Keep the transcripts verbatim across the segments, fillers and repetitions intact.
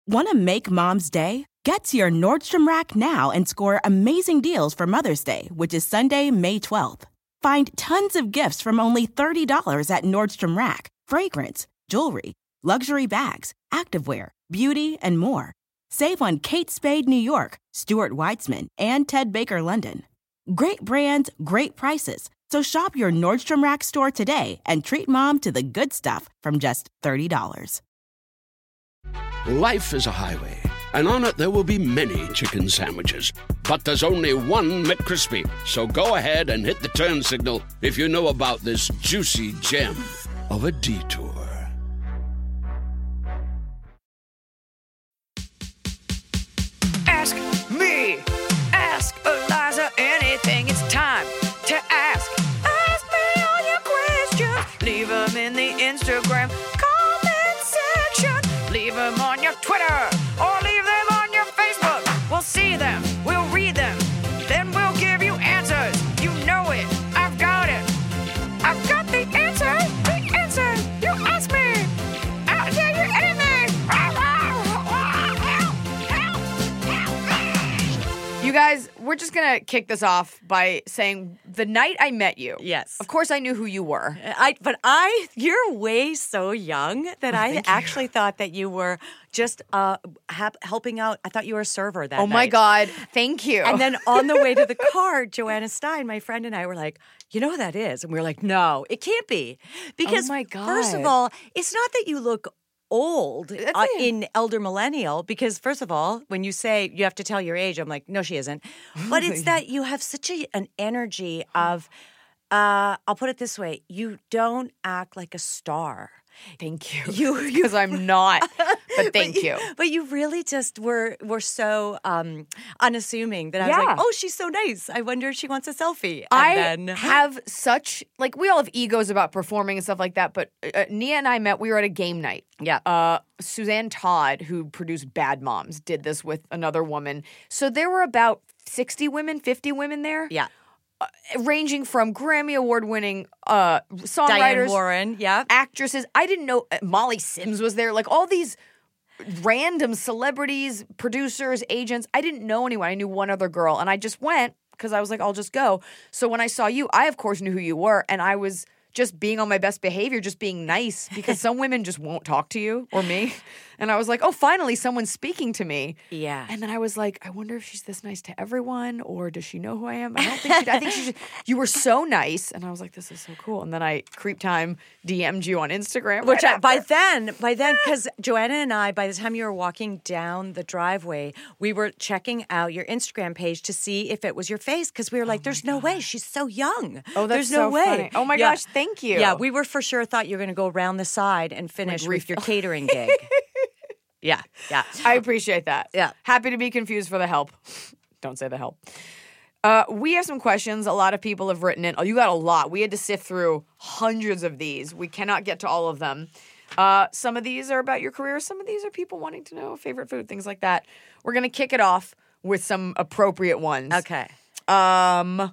Want to make Mom's day? Get to your Nordstrom Rack now and score amazing deals for Mother's Day, which is Sunday, May twelfth. Find tons of gifts from only thirty dollars at Nordstrom Rack. Fragrance, jewelry, luxury bags, activewear, beauty, and more. Save on Kate Spade New York, Stuart Weitzman, and Ted Baker London. Great brands, great prices. So shop your Nordstrom Rack store today and treat Mom to the good stuff from just thirty dollars. Life is a highway, and on it there will be many chicken sandwiches. But there's only one McCrispy. So go ahead and hit the turn signal if you know about this juicy gem of a detour. Ask me, ask Eliza anything. It's time to ask. Ask me all your questions. Leave them in the Instagram comment section. Leave them on your Twitter or leave them on your Facebook. We'll see them, we'll read them, then we'll give you answers. You know it, I've got it. I've got the answer, the answer. You ask me, I'll tell you anything. You guys, we're just going to kick this off by saying the night I met you. Yes. Of course I knew who you were. I, but I, you're way so young that Oh, I thank actually you. thought that you were just uh, hap- helping out. I thought you were a server that Oh my night. God. Thank you. And then on the way to the car, Joanna Stein, my friend, and I were like, you know who that is? And we were like, no, it can't be. Because Oh my first of God. all, it's not that you look old uh, That's it. in elder millennial, because first of all, when you say you have to tell your age, I'm like, no, she isn't. But it's that you have such a, an energy of, uh, I'll put it this way, you don't act like a star. Thank you. You- Because I'm not. But thank but you. But you really just were were so um, unassuming that I was Yeah. like, oh, she's so nice. I wonder if she wants a selfie. And I then, have such, like, we all have egos about performing and stuff like that, but uh, Nia and I met, we were at a game night. Yeah. Uh, Suzanne Todd, who produced Bad Moms, did this with another woman. So there were about sixty women, fifty women there. yeah. Uh, ranging from Grammy Award winning uh, Diane songwriters, Warren. Yeah. actresses. I didn't know uh, Molly Sims was there. Like all these random celebrities, producers, agents. I didn't know anyone. I knew one other girl, and I just went because I was like, I'll just go. So when I saw you, I of course knew who you were, and I was just being on my best behavior, just being nice, because some women just won't talk to you or me. And I was like, oh, finally, someone's speaking to me. Yeah. And then I was like, I wonder if she's this nice to everyone, or does she know who I am? I don't think she I think she just, you were so nice. And I was like, this is so cool. And then I, creep time, D M'd you on Instagram. Which right I, by after. then, by then, because Joanna and I, by the time you were walking down the driveway, we were checking out your Instagram page to see if it was your face, because we were like, "There's no way, she's so young. Oh, that's There's no so way." funny. Oh my Yeah. gosh, thank you. Yeah, we were for sure thought you were going to go around the side and finish with refill. your catering gig. yeah, yeah. I appreciate that. Yeah. Happy to be confused for the help. Don't say the help. Uh, we have some questions. A lot of people have written in. Oh, you got a lot. We had to sift through hundreds of these. We cannot get to all of them. Uh, some of these are about your career. Some of these are people wanting to know favorite food, things like that. We're going to kick it off with some appropriate ones. Okay. Um,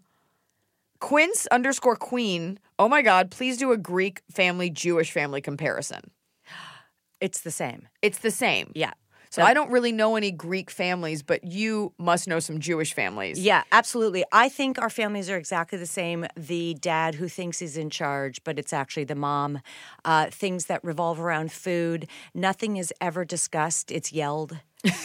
Quince underscore Queen. Oh my God, please do a Greek family, Jewish family comparison. It's the same. It's the same. Yeah. So I don't really know any Greek families, but you must know some Jewish families. Yeah, absolutely. I think our families are exactly the same. The dad who thinks he's in charge, but it's actually the mom. Uh, things that revolve around food. Nothing is ever discussed. It's yelled.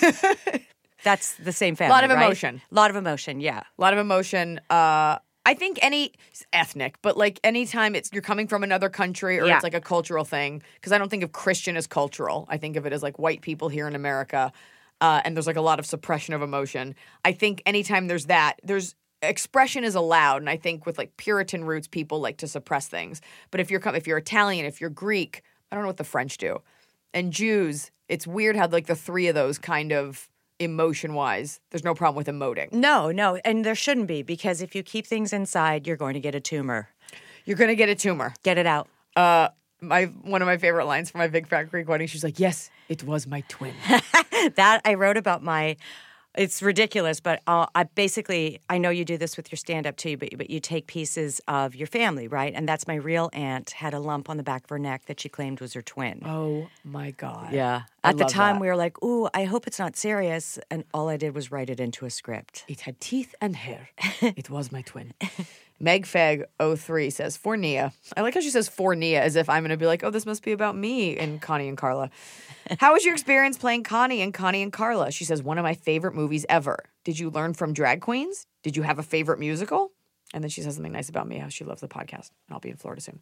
That's the same family, Lot of right? emotion. A lot of emotion, yeah. A lot of emotion. Uh, I think any it's ethnic, but like anytime it's you're coming from another country or Yeah. it's like a cultural thing, because I don't think of Christian as cultural. I think of it as like white people here in America, uh, and there's like a lot of suppression of emotion. I think anytime there's that, there's expression is allowed, and I think with like Puritan roots, people like to suppress things. But if you're com- if you're Italian, if you're Greek, I don't know what the French do, and Jews, it's weird how like the three of those kind of emotion-wise, there's no problem with emoting. No, no, and there shouldn't be, because if you keep things inside, you're going to get a tumor. You're gonna get a tumor. Get it out. Uh, my one of my favorite lines from my Big Fat Greek Wedding. She's like, "Yes, it was my twin." That I wrote about my It's ridiculous, but uh, I basically, I know you do this with your stand-up too, but, but you take pieces of your family, right? And that's my real aunt had a lump on the back of her neck that she claimed was her twin. Oh, my God. Yeah. I At the love time, that. we were like, ooh, I hope it's not serious. And all I did was write it into a script. It had teeth and hair. It was my twin. Meg Feg oh three says, for Nia. I like how she says for Nia as if I'm going to be like, oh, this must be about me and Connie and Carla. How was your experience playing Connie and Connie and Carla? She says, one of my favorite movies ever. Did you learn from drag queens? Did you have a favorite musical? And then she says something nice about me, how she loves the podcast. And I'll be in Florida soon.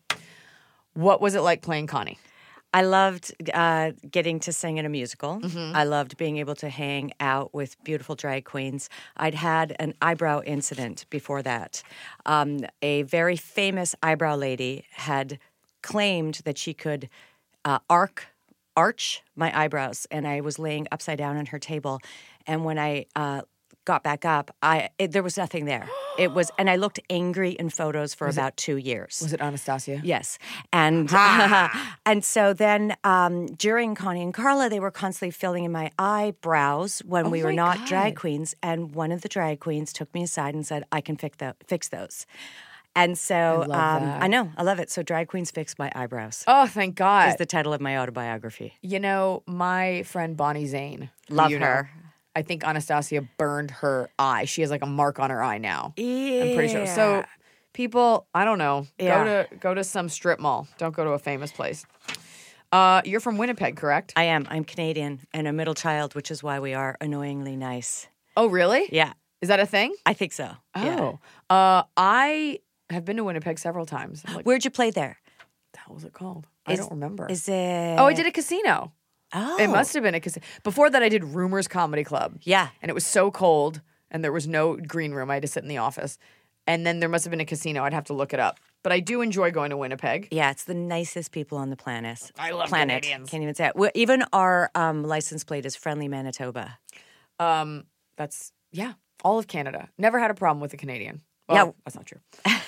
What was it like playing Connie? I loved uh, getting to sing in a musical. Mm-hmm. I loved being able to hang out with beautiful drag queens. I'd had an eyebrow incident before that. Um, a very famous eyebrow lady had claimed that she could uh, arc, arch my eyebrows, and I was laying upside down on her table. And when I uh, got back up, I it, there was nothing there. It was, and I looked angry in photos for Was about it- two years. Was it Anastasia? Yes. And and so then um, during Connie and Carla, they were constantly filling in my eyebrows when Oh we were my not God. drag queens. And one of the drag queens took me aside and said, I can fix, tho- fix those. And so I love um, that. I know, I love it. So Drag Queens Fix My Eyebrows Oh, thank God. is the title of my autobiography. You know, my friend Bonnie Zane. who Love you know, her. I think Anastasia burned her eye. She has like a mark on her eye now. I'm pretty sure. So Yeah. people, I don't know. Yeah. Go to go to some strip mall. Don't go to a famous place. Uh, you're from Winnipeg, correct? I am. I'm Canadian and a middle child, which is why we are annoyingly nice. Oh, really? Yeah, Is that a thing? I think so. Yeah. Oh. Uh, I have been to Winnipeg several times. I'm like, what Where'd you play there? the hell was it called? I Is- don't remember. Is it? oh, I did a casino. Oh. It must have been a casino. Before that, I did Rumors Comedy Club. Yeah. And it was so cold, and there was no green room. I had to sit in the office. And then there must have been a casino. I'd have to look it up. But I do enjoy going to Winnipeg. Yeah, it's the nicest people on the planet. I love planet. Canadians. Can't even say it. Well, even our um, license plate is Friendly Manitoba. Um, that's, yeah, all of Canada. Never had a problem with a Canadian. Well, Yeah. that's not true.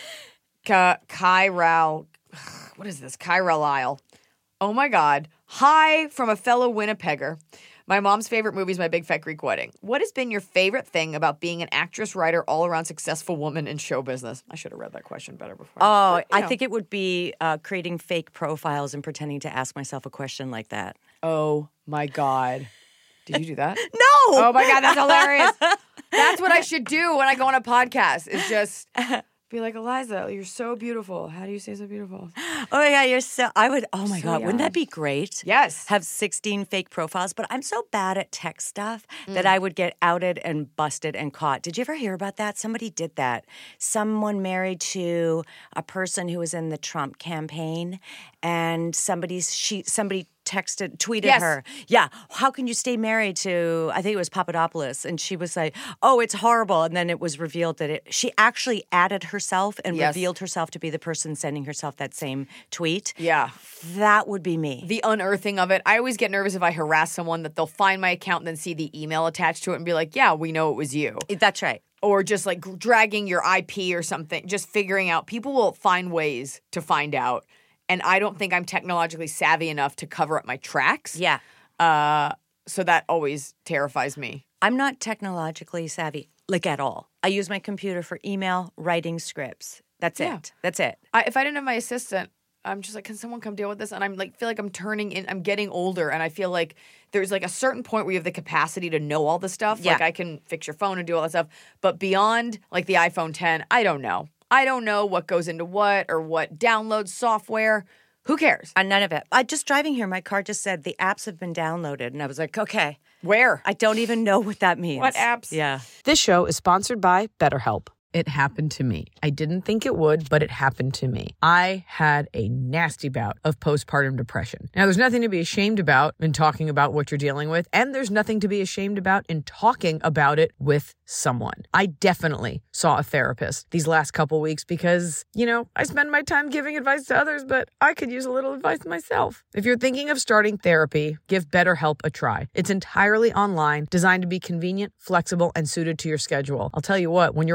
Ka- Kairal, what is this? Kairal Isle. Oh my God. Hi from a fellow Winnipegger. My mom's favorite movie is My Big Fat Greek Wedding. What has been your favorite thing about being an actress, writer, all-around successful woman in show business? I should have read that question better before. Oh, But, you I know. think it would be uh, creating fake profiles and pretending to ask myself a question like that. Oh my God. Did you do that? No! Oh my God, that's hilarious. That's what I should do when I go on a podcast, is just be like, Eliza, you're so beautiful. How do you say so beautiful? Oh my God, you're so. I would. Oh my So God, wouldn't young. that be great? Yes. Have sixteen fake profiles, but I'm so bad at tech stuff that Mm. I would get outed and busted and caught. Did you ever hear about that? Somebody did that. Someone married to a person who was in the Trump campaign, and somebody she somebody texted tweeted Yes. her. Yeah, how can you stay married to? I think it was Papadopoulos, and she was like, "Oh, it's horrible." And then it was revealed that it. She actually added herself and Yes. revealed herself to be the person sending herself that same tweet. Yeah. That would be me. The unearthing of it. I always get nervous if I harass someone that they'll find my account and then see the email attached to it and be like, yeah, we know it was you. That's right. Or just like dragging your I P or something, just figuring out. People will find ways to find out. And I don't think I'm technologically savvy enough to cover up my tracks. Yeah. Uh, so that always terrifies me. I'm not technologically savvy, like at all. I use my computer for email, writing scripts. That's Yeah. it. That's it. I, if I didn't have my assistant, I'm just like, can someone come deal with this? And I'm like, feel like I'm turning in, I'm getting older, and I feel like there's like a certain point where you have the capacity to know all the stuff. Yeah. Like I can fix your phone and do all that stuff, but beyond like the iPhone ten, I don't know. I don't know what goes into what or what downloads software. Who cares? Uh, none of it. I just driving here, my car just said the apps have been downloaded, and I was like, okay. Where? I don't even know what that means. What apps? Yeah. This show is sponsored by BetterHelp. It happened to me. I didn't think it would, but it happened to me. I had a nasty bout of postpartum depression. Now, there's nothing to be ashamed about in talking about what you're dealing with, and there's nothing to be ashamed about in talking about it with someone. I definitely saw a therapist these last couple weeks because, you know, I spend my time giving advice to others, but I could use a little advice myself. If you're thinking of starting therapy, give BetterHelp a try. It's entirely online, designed to be convenient, flexible, and suited to your schedule. I'll tell you what, when you're already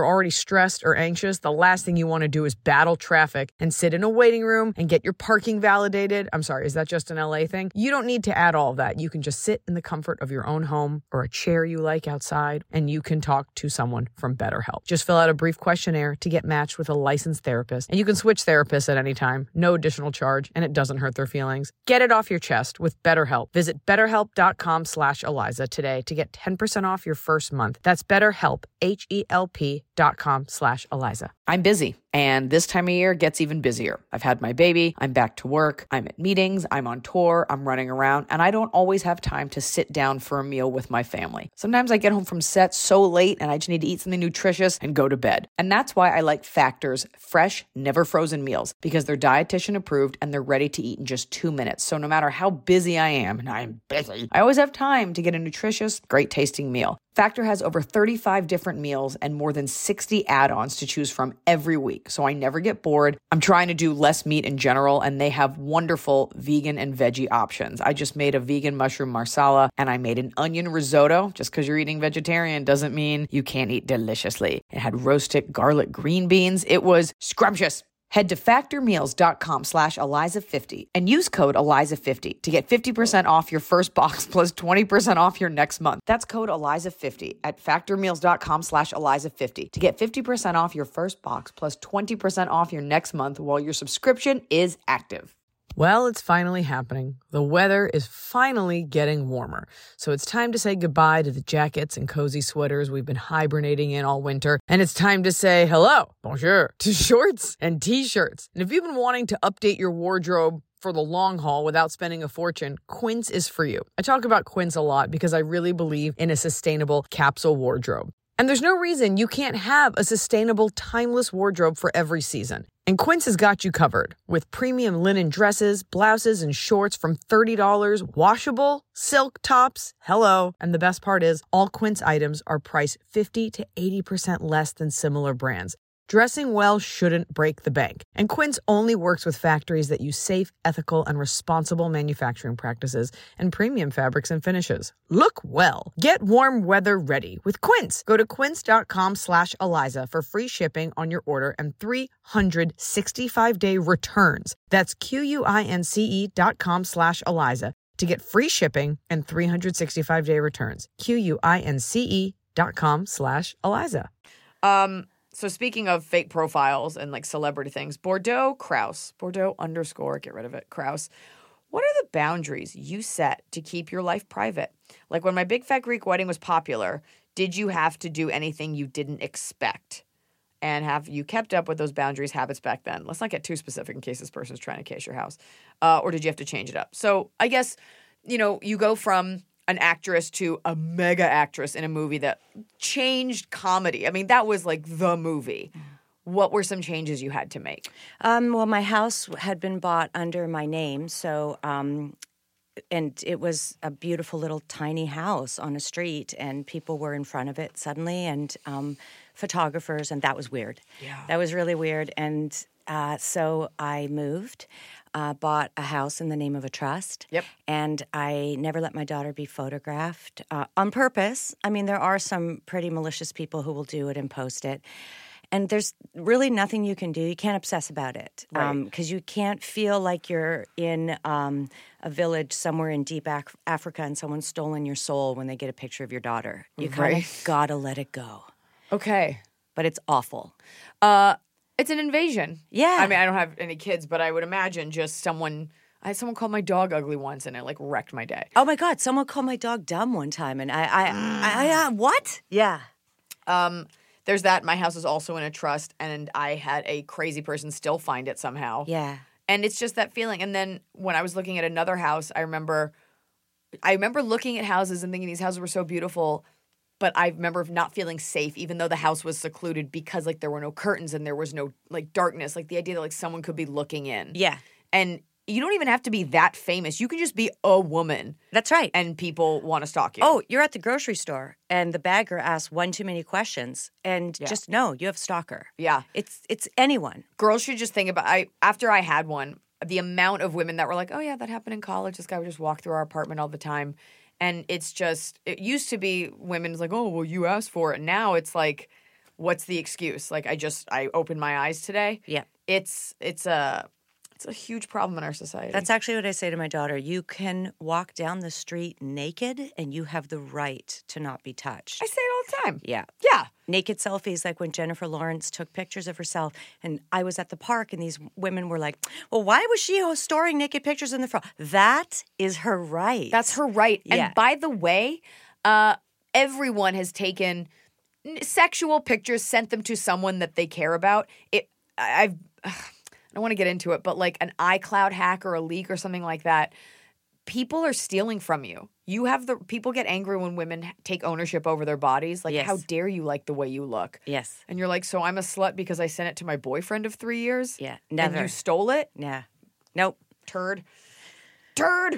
stressed or anxious, the last thing you want to do is battle traffic and sit in a waiting room and get your parking validated. I'm sorry, is that just an L A thing? You don't need to add all of that. You can just sit in the comfort of your own home or a chair you like outside, and you can talk to someone from BetterHelp. Just fill out a brief questionnaire to get matched with a licensed therapist, and you can switch therapists at any time. No additional charge, and it doesn't hurt their feelings. Get it off your chest with BetterHelp. Visit betterhelp.com slash Eliza today to get ten percent off your first month. That's BetterHelp, H-E-L-P dot com slash Eliza. I'm busy, and this time of year gets even busier. I've had my baby, I'm back to work, I'm at meetings, I'm on tour, I'm running around, and I don't always have time to sit down for a meal with my family. Sometimes I get home from set so late and I just need to eat something nutritious and go to bed. And that's why I like Factor's fresh, never frozen meals, because they're dietitian approved and they're ready to eat in just two minutes. So no matter how busy I am, and I'm busy, I always have time to get a nutritious, great tasting meal. Factor has over thirty-five different meals and more than sixty add-ons to choose from every week, so I never get bored. I'm trying to do less meat in general, and they have wonderful vegan and veggie options. I just made a vegan mushroom marsala, and I made an onion risotto. Just because you're eating vegetarian doesn't mean you can't eat deliciously. It had roasted garlic green beans. It was scrumptious. Head to factormeals.com slash Eliza50 and use code Eliza fifty to get fifty percent off your first box plus twenty percent off your next month. That's code Eliza fifty at factormeals.com slash Eliza50 to get fifty percent off your first box plus twenty percent off your next month while your subscription is active. Well, it's finally happening. The weather is finally getting warmer. So it's time to say goodbye to the jackets and cozy sweaters we've been hibernating in all winter. And it's time to say hello, bonjour, to shorts and t-shirts. And if you've been wanting to update your wardrobe for the long haul without spending a fortune, Quince is for you. I talk about Quince a lot because I really believe in a sustainable capsule wardrobe. And there's no reason you can't have a sustainable, timeless wardrobe for every season. And Quince has got you covered with premium linen dresses, blouses, and shorts from thirty dollars, washable, silk tops, hello. And the best part is all Quince items are priced fifty to eighty percent less than similar brands. Dressing well shouldn't break the bank. And Quince only works with factories that use safe, ethical, and responsible manufacturing practices and premium fabrics and finishes. Look well. Get warm weather ready with Quince. Go to quince.com slash Eliza for free shipping on your order and three hundred sixty-five day returns. That's Q-U-I-N-C-E dot com slash Eliza to get free shipping and three hundred sixty-five day returns. Q-U-I-N-C-E dot com slash Eliza. Um... So speaking of fake profiles and like celebrity things, Bordeaux Krause, Bordeaux underscore, get rid of it, Krause. What are the boundaries you set to keep your life private? Like when my Big Fat Greek Wedding was popular, did you have to do anything you didn't expect? And have you kept up with those boundaries, habits back then? Let's not get too specific in case this person's trying to case your house. Uh, or did you have to change it up? So I guess, you know, you go from an actress to a mega actress in a movie that changed comedy. I mean, that was like the movie. What were some changes you had to make? Um, well, my house had been bought under my name, so um, and it was a beautiful little tiny house on a street, and people were in front of it suddenly, and um, photographers, and that was weird. Yeah, that was really weird, and uh, so I moved. Uh, bought a house in the name of a trust. Yep. And I never let my daughter be photographed uh, on purpose. I mean, there are some pretty malicious people who will do it and post it. And there's really nothing you can do. You can't obsess about it. Right. Because um, you can't feel like you're in um, a village somewhere in deep Af- Africa and someone's stolen your soul when they get a picture of your daughter. You kind Right. of gotta let it go. Okay. But it's awful. Uh, it's an invasion. Yeah. I mean, I don't have any kids, but I would imagine just someone... I had someone call my dog ugly once, and it, like, wrecked my day. Oh, my God. Someone called my dog dumb one time, and I... I, I, I uh, what? Yeah. Um, there's that. My house is also in a trust, and I had a crazy person still find it somehow. Yeah. And it's just that feeling. And then when I was looking at another house, I remember... I remember looking at houses and thinking these houses were so beautiful, but I remember not feeling safe, even though the house was secluded, because, like, there were no curtains and there was no, like, darkness. Like, the idea that, like, someone could be looking in. Yeah. And you don't even have to be that famous. You can just be a woman. That's right. And people want to stalk you. Oh, you're at the grocery store, and the bagger asks one too many questions, and Yeah. just know you have a stalker. Yeah. It's it's anyone. Girls should just think about, I after I had one, the amount of women that were like, oh, yeah, that happened in college. This guy would just walk through our apartment all the time. And it's just, it used to be women's like, oh, well, you asked for it. Now it's like, what's the excuse? Like, I just, I opened my eyes today. Yeah. It's, it's a, it's a huge problem in our society. That's actually what I say to my daughter. You can walk down the street naked and you have the right to not be touched. I say it all the time. Yeah. Yeah. Naked selfies, like when Jennifer Lawrence took pictures of herself, and I was at the park, and these women were like, well, why was she storing naked pictures in the front? That is her right. That's her right. Yeah. And by the way, uh, everyone has taken sexual pictures, sent them to someone that they care about. It, I've, I don't want to get into it, but like an iCloud hack or a leak or something like that, people are stealing from you. You have the people get angry when women take ownership over their bodies. Like, Yes. how dare you like the way you look? Yes. And you're like, so I'm a slut because I sent it to my boyfriend of three years? Yeah, And never. you stole it? Yeah. Nope. Turd. Turd.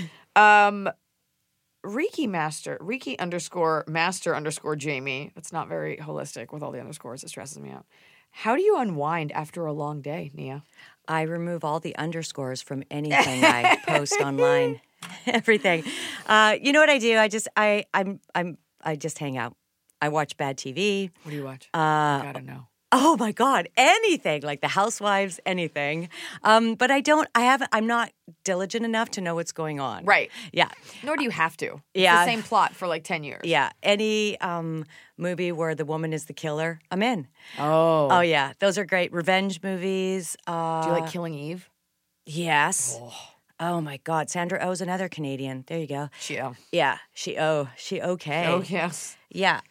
um, Reiki Master, Reiki underscore Master underscore Jamie. That's not very holistic with all the underscores. It stresses me out. How do you unwind after a long day, Nia? I remove all the underscores from anything I post online. Everything. Uh, you know what I do? I just I I'm I'm I just hang out. I watch bad T V. What do you watch? Uh, I gotta know. Oh my God, anything like The Housewives, anything. Um, but I don't. I haven't. I'm not diligent enough to know what's going on. Right. Yeah. Nor do you have to. It's Yeah. the same plot for like ten years. Yeah. Any um, movie where the woman is the killer, I'm in. Oh. Oh yeah, those are great revenge movies. Uh, Do you like Killing Eve? Yes. Oh. Oh my God, Sandra Oh's another Canadian. There you go. Yeah. Yeah, she oh she okay. Oh, yes. Yeah.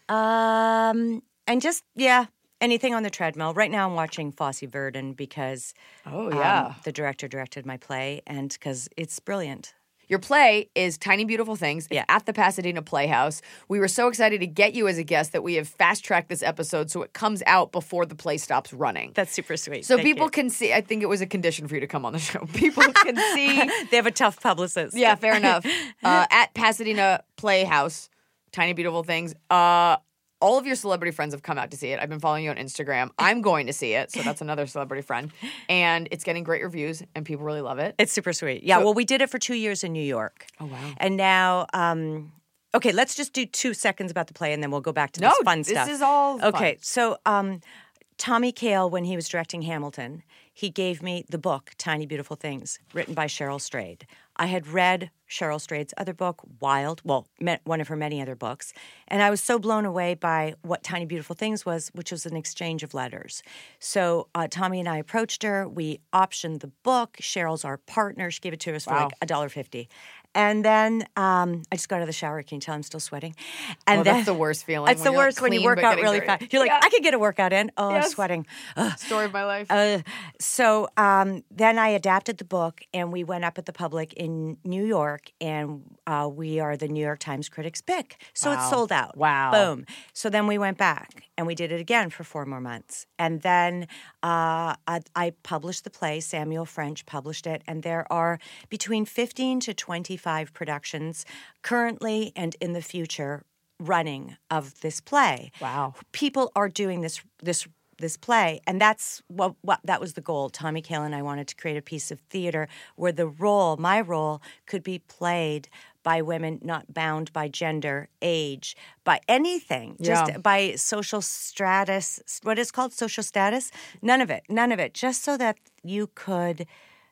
Um, and just yeah, anything on the treadmill. Right now, I'm watching Fosse Verdon because Oh, um, yeah. the director directed my play, and because it's brilliant. Your play is Tiny Beautiful Things. It's Yeah. at the Pasadena Playhouse. We were so excited to get you as a guest that we have fast-tracked this episode so it comes out before the play stops running. That's super sweet. So Thank people you. can see, I think it was a condition for you to come on the show. People can see, They have a tough publicist. yeah, fair enough. Uh, at Pasadena Playhouse, Tiny Beautiful Things. Uh, all of your celebrity friends have come out to see it. I've been following you on Instagram. I'm going to see it, so that's another celebrity friend. And it's getting great reviews, and people really love it. It's super sweet. Yeah, So- well, we did it for two years in New York. Oh, wow. And now, um, okay, let's just do two seconds about the play, and then we'll go back to No, this fun this stuff. is all fun. Okay, so um, Tommy Kail, when he was directing Hamilton, he gave me the book, Tiny Beautiful Things, written by Cheryl Strayed. I had read Cheryl Strayed's other book, Wild, well, me- one of her many other books, and I was so blown away by what Tiny Beautiful Things was, which was an exchange of letters. So uh, Tommy and I approached her. We optioned the book. Cheryl's our partner. She gave it to us for Wow. like a dollar fifty. And then um, I just got out of the shower. Can you tell I'm still sweating? And Oh, then, that's the worst feeling It's when the you're, like, worst when you clean work but out getting really dirty. fast. You're like, Yeah. I could get a workout in. Oh, Yes. sweating. Ugh. Story of my life. Uh, so um, then I adapted the book, and we went up at the Public in New York, and uh, we are the New York Times Critics' Pick. So Wow. it's sold out. Wow. Boom. So then we went back, and we did it again for four more months. And then uh, I, I published the play. Samuel French published it, and there are between fifteen to twenty-five productions currently and in the future running of this play. Wow. People are doing this this this play, and that's what, what that was the goal. Tommy Kail and I wanted to create a piece of theater where the role, my role, could be played by women not bound by gender, age, by anything, just Yeah. by social stratus. What is called social status? None of it. None of it. Just so that you could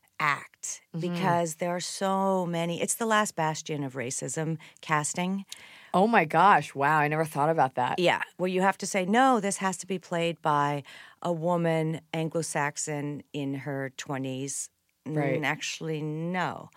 act, because there are so many. It's the last bastion of racism, casting. Oh my gosh. Wow. I never thought about that. Yeah, where you have to say, no, this has to be played by a woman, Anglo-Saxon, in her twenties. Right. Mm, actually, no.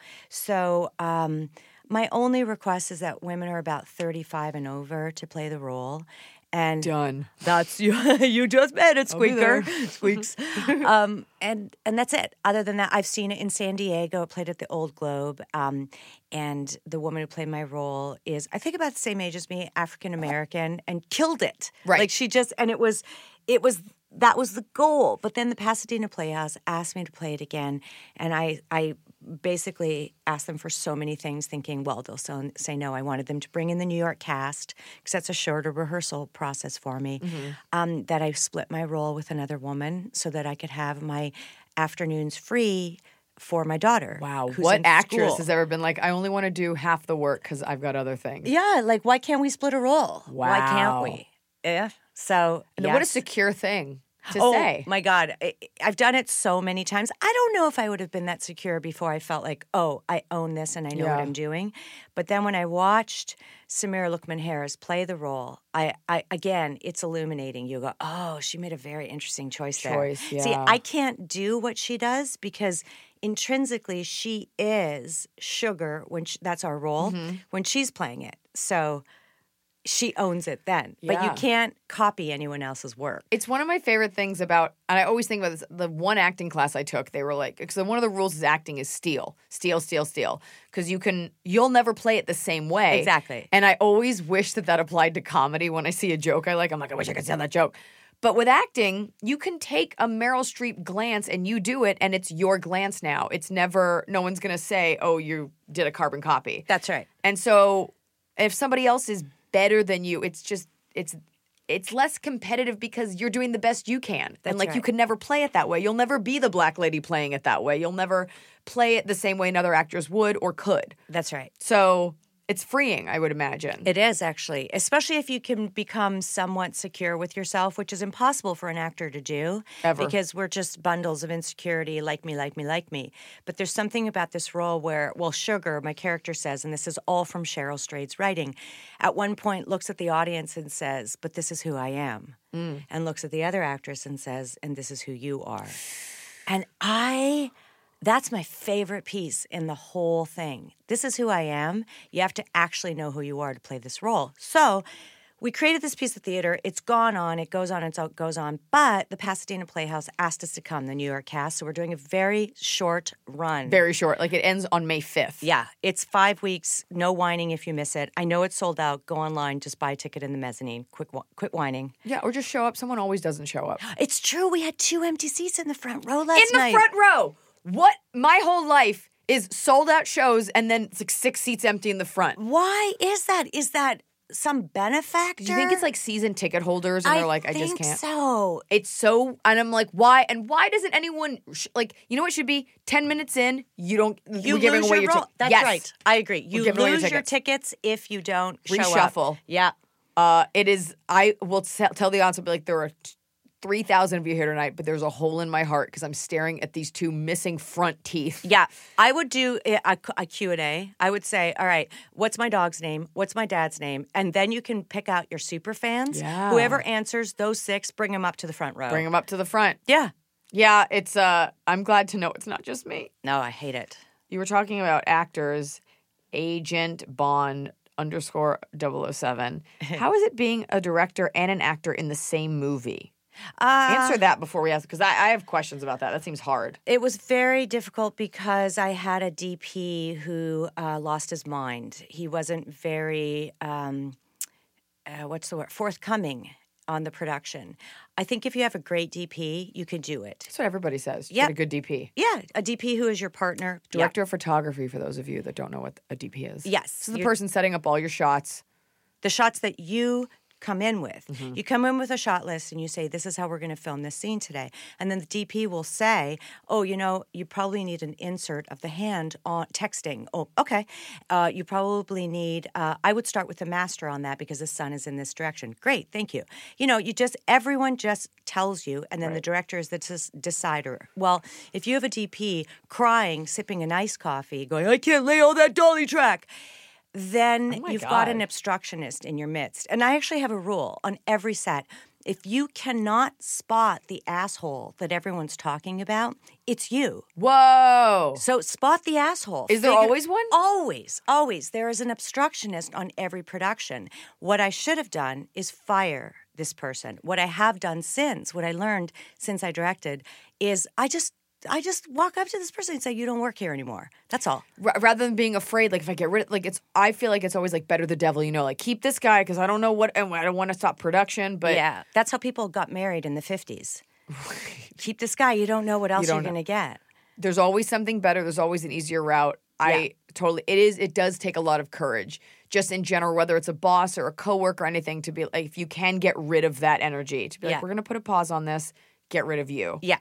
So um, my only request is that women are about thirty-five and over to play the role. And Done. that's you. You just made it, I'll be Squeaker. there. Squeaks. um, and and that's it. Other than that, I've seen it in San Diego. It played at the Old Globe. Um, and the woman who played my role is, I think, about the same age as me, African American, and killed it. Right. Like she just, and it was, it was. That was the goal. But then the Pasadena Playhouse asked me to play it again, and I, I basically asked them for so many things, thinking, well, they'll so, say no. I wanted them to bring in the New York cast, because that's a shorter rehearsal process for me, Mm-hmm. um, that I split my role with another woman so that I could have my afternoons free for my daughter. Wow. who's What in actress school. has ever been like, I only want to do half the work because I've got other things? Yeah, like, why can't we split a role? Why can't Wow. we? Yeah. So, And then what a yes. secure thing to oh, say. my God. I, I've done it so many times. I don't know if I would have been that secure before I felt like, oh, I own this and I know Yeah. what I'm doing. But then when I watched Samira Lukman-Harris play the role, I, I again, it's illuminating. You go, oh, she made a very interesting choice, Choice, there. See, yeah. I can't do what she does because intrinsically she is Sugar when she, that's our role, Mm-hmm. when she's playing it. So she owns it then. But you Yeah. can't copy anyone else's work. It's one of my favorite things about, and I always think about this, the one acting class I took, they were like, because one of the rules is acting is steal, steal, steal, steal. Because you can, you'll never play it the same way. Exactly. And I always wish that that applied to comedy. When I see a joke I like, I'm like, I wish I could say that joke. But with acting, you can take a Meryl Streep glance and you do it, and it's your glance now. It's never, no one's going to say, oh, you did a carbon copy. That's right. And so if somebody else is better than you, it's just, it's, it's less competitive because you're doing the best you can. That's and like you right. could never play it that way. You'll never be the black lady playing it that way. You'll never play it the same way another actors would or could. That's right. So it's freeing, I would imagine. It is actually, especially if you can become somewhat secure with yourself, which is impossible for an actor to do. Ever. Because we're just bundles of insecurity, like me, like me, like me. But there's something about this role where, well, Sugar, my character says, and this is all from Cheryl Strayed's writing, at one point looks at the audience and says, but this is who I am. Mm. And looks at the other actress and says, and this is who you are. And I... That's my favorite piece in the whole thing. This is who I am. You have to actually know who you are to play this role. So we created this piece of theater. It's gone on. It goes on. It goes on. But the Pasadena Playhouse asked us to come, the New York cast. So we're doing a very short run. Very short. Like it ends on May fifth. Yeah. It's five weeks. No whining if you miss it. I know it's sold out. Go online. Just buy a ticket in the mezzanine. Quick, quit whining. Yeah, or just show up. Someone always doesn't show up. It's true. We had two empty seats in the front row last In the night. front row. What my whole life is sold out shows and then it's like six seats empty in the front. Why is that? Is that some benefactor? Do you think it's like season ticket holders and they're like, I just think can't? so. It's so, and I'm like, why? And why doesn't anyone, sh- like, you know what should be? ten minutes in, you don't, You we're giving lose away your your role. tickets. That's Yes. right. I agree. You giving away your lose your tickets. tickets if you don't show Reshuffle. up. Yeah. Uh, it is, I will t- tell the audience, I'll be like, there are t- three thousand of you here tonight, but there's a hole in my heart because I'm staring at these two missing front teeth. Yeah, I would do a, a, a Q and A. I would say, all right, what's my dog's name? What's my dad's name? And then you can pick out your super fans. Yeah. Whoever answers those six, bring them up to the front row. Bring them up to the front. Yeah. Yeah, it's, uh, I'm glad to know it's not just me. No, I hate it. You were talking about actors, Agent Bond underscore double oh seven. How is it being a director and an actor in the same movie? Uh, Answer that before we ask, because I, I have questions about that. That seems hard. It was very difficult because I had a D P who uh, lost his mind. He wasn't very, um, uh, what's the word, forthcoming on the production. I think if you have a great D P, you can do it. That's what everybody says. Yep. Get a good D P. Yeah, a D P who is your partner. Director of photography, for those of you that don't know what a D P is. Yes. This is the You're- person setting up all your shots. The shots that you come in with. Mm-hmm. You come in with a shot list and you say, this is how we're going to film this scene today. And then the D P will say, oh, you know, you probably need an insert of the hand on texting. Oh, okay. Uh, you probably need, uh, I would start with the master on that because the sun is in this direction. Great, thank you. You know, you just, everyone just tells you, and then the director is the des- decider. Well, if you have a D P crying, sipping an iced coffee, going, I can't lay all that dolly track, then Oh my you've got an God. obstructionist in your midst. And I actually have a rule on every set. If you cannot spot the asshole that everyone's talking about, it's you. Whoa. So spot the asshole. Is there Figure- always one? Always, always. There is an obstructionist on every production. What I should have done is fire this person. What I have done since, what I learned since I directed, is I just I just walk up to this person and say, you don't work here anymore. That's all. R- rather than being afraid, like if I get rid of, like it's, I feel like it's always like better the devil, you know, like keep this guy because I don't know what, and I don't want to stop production, but yeah, that's how people got married in the fifties. Keep this guy. You don't know what else don't you're know. going to get. there's always something better. There's always an easier route. I totally, it is, it does take a lot of courage just in general, whether it's a boss or a coworker or anything to be like, if you can get rid of that energy to be like, Yeah. we're going to put a pause on this, get rid of you. Yeah.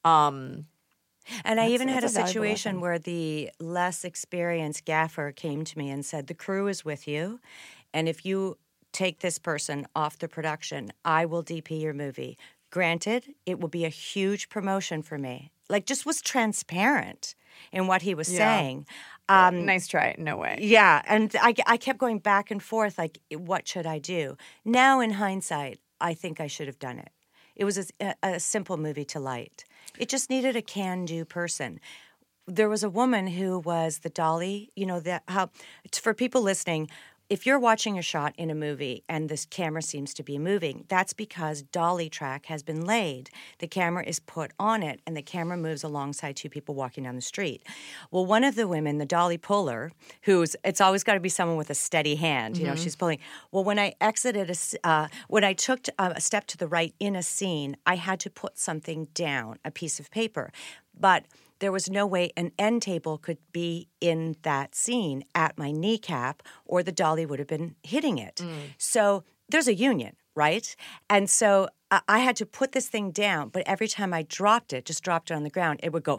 Um, And I That's- even had a that's a valuable situation lesson. where the less experienced gaffer came to me and said, the crew is with you. And if you take this person off the production. I will D P your movie. Granted, it will be a huge promotion for me. Like, just was transparent in what he was Yeah. saying. Um, Nice try. No way. Yeah, and I, I kept going back and forth, like, what should I do? Now, in hindsight, I think I should have done it. It was a, a simple movie to light. It just needed a can-do person. There was a woman who was the dolly, you know, that how for people listening, if you're watching a shot in a movie and this camera seems to be moving, that's because dolly track has been laid. The camera is put on it, and the camera moves alongside two people walking down the street. Well, one of the women, the dolly puller, who's it's always got to be someone with a steady hand. You know, she's pulling. Well, when I exited, a, s- uh, when I took t- uh, a step to the right in a scene, I had to put something down, a piece of paper, but there was no way an end table could be in that scene at my kneecap, or the dolly would have been hitting it. So there's a union, right? And so uh, I had to put this thing down, but every time I dropped it, just dropped it on the ground, it would go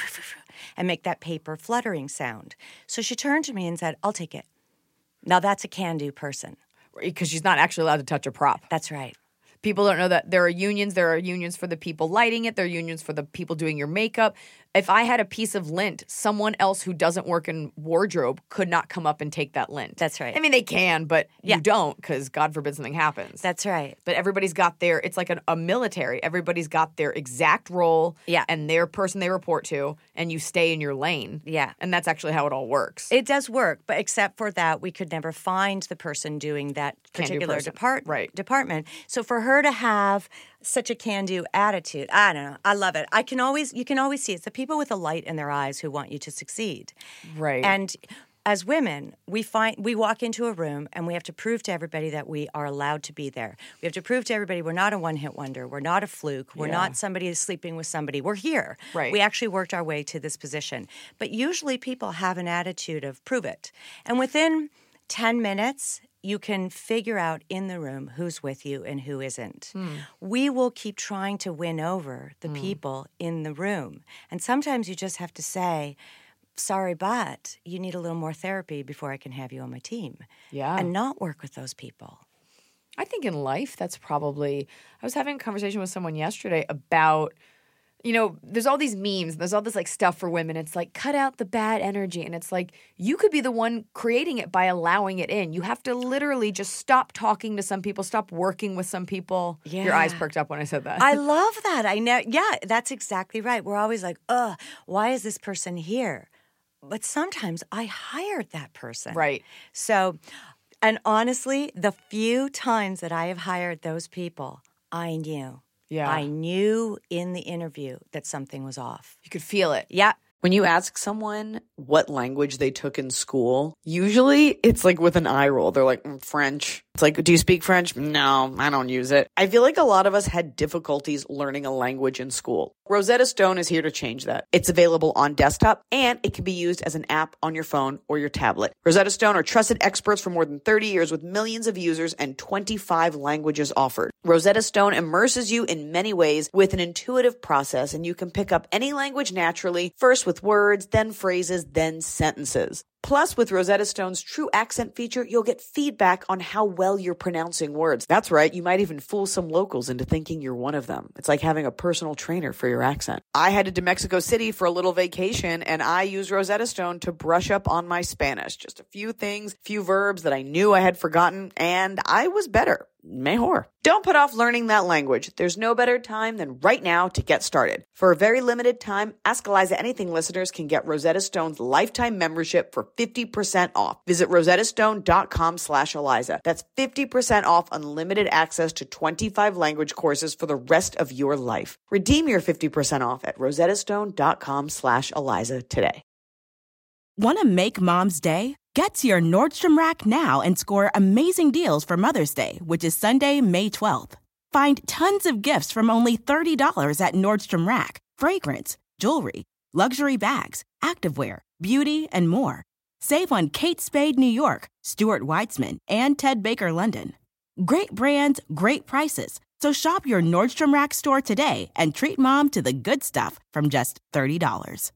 and make that paper fluttering sound. So she turned to me and said, I'll take it. Now that's a can-do person. Because she's not actually allowed to touch a prop. That's right. People don't know that there are unions. There are unions for the people lighting it. There are unions for the people doing your makeup. If I had a piece of lint, someone else who doesn't work in wardrobe could not come up and take that lint. That's right. I mean, they can, but Yeah. you don't, because God forbid something happens. That's right. But everybody's got their, it's like a, a military. Everybody's got their exact role Yeah. and their person they report to, and you stay in your lane. Yeah. And that's actually how it all works. It does work, but except for that, we could never find the person doing that Can-do particular person. depart- Right. department. So for her to have such a can-do attitude, I don't know. I love it. I can always, you can always see it's the people with a light in their eyes who want you to succeed. Right. And as women, we find we walk into a room and we have to prove to everybody that we are allowed to be there. We have to prove to everybody we're not a one-hit wonder. We're not a fluke. We're Yeah. not somebody who's sleeping with somebody. We're here. Right. We actually worked our way to this position. But usually people have an attitude of prove it. And within ten minutes, you can figure out in the room who's with you and who isn't. We will keep trying to win over the people in the room. And sometimes you just have to say, sorry, but you need a little more therapy before I can have you on my team. Yeah. And not work with those people. I think in life, that's probably. I was having a conversation with someone yesterday about, you know, there's all these memes, there's all this like stuff for women. It's like, cut out the bad energy. And it's like, you could be the one creating it by allowing it in. You have to literally just stop talking to some people, stop working with some people. Your eyes Yeah. perked up when I said that. I love that. I know. Yeah, that's exactly right. We're always like, ugh, why is this person here? But sometimes I hired that person. Right. So, and honestly, the few times that I have hired those people, I knew. Yeah. I knew in the interview that something was off. You could feel it. Yeah. When you ask someone what language they took in school, usually it's like with an eye roll. They're like, "Mm, French. It's like, do you speak French? No, I don't use it. I feel like a lot of us had difficulties learning a language in school. Rosetta Stone is here to change that. It's available on desktop, and it can be used as an app on your phone or your tablet. Rosetta Stone are trusted experts for more than thirty years with millions of users and twenty-five languages offered. Rosetta Stone immerses you in many ways with an intuitive process, and you can pick up any language naturally, first with words, then phrases, then sentences. Plus, with Rosetta Stone's True Accent feature, you'll get feedback on how well you're pronouncing words. That's right, you might even fool some locals into thinking you're one of them. It's like having a personal trainer for your accent. I headed to Mexico City for a little vacation, and I used Rosetta Stone to brush up on my Spanish. Just a few things, few verbs that I knew I had forgotten, and I was better. Mejor. Don't put off learning that language. There's no better time than right now to get started. For a very limited time, Ask Eliza Anything listeners can get Rosetta Stone's lifetime membership for fifty percent off. Visit rosettastone.com slash Eliza. That's fifty percent off unlimited access to twenty-five language courses for the rest of your life. Redeem your fifty percent off at rosettastone.com slash Eliza today. Want to make Mom's Day? Get to your Nordstrom Rack now and score amazing deals for Mother's Day, which is Sunday, May twelfth. Find tons of gifts from only thirty dollars at Nordstrom Rack. Fragrance, jewelry, luxury bags, activewear, beauty, and more. Save on Kate Spade New York, Stuart Weitzman, and Ted Baker London. Great brands, great prices. So shop your Nordstrom Rack store today and treat Mom to the good stuff from just thirty dollars.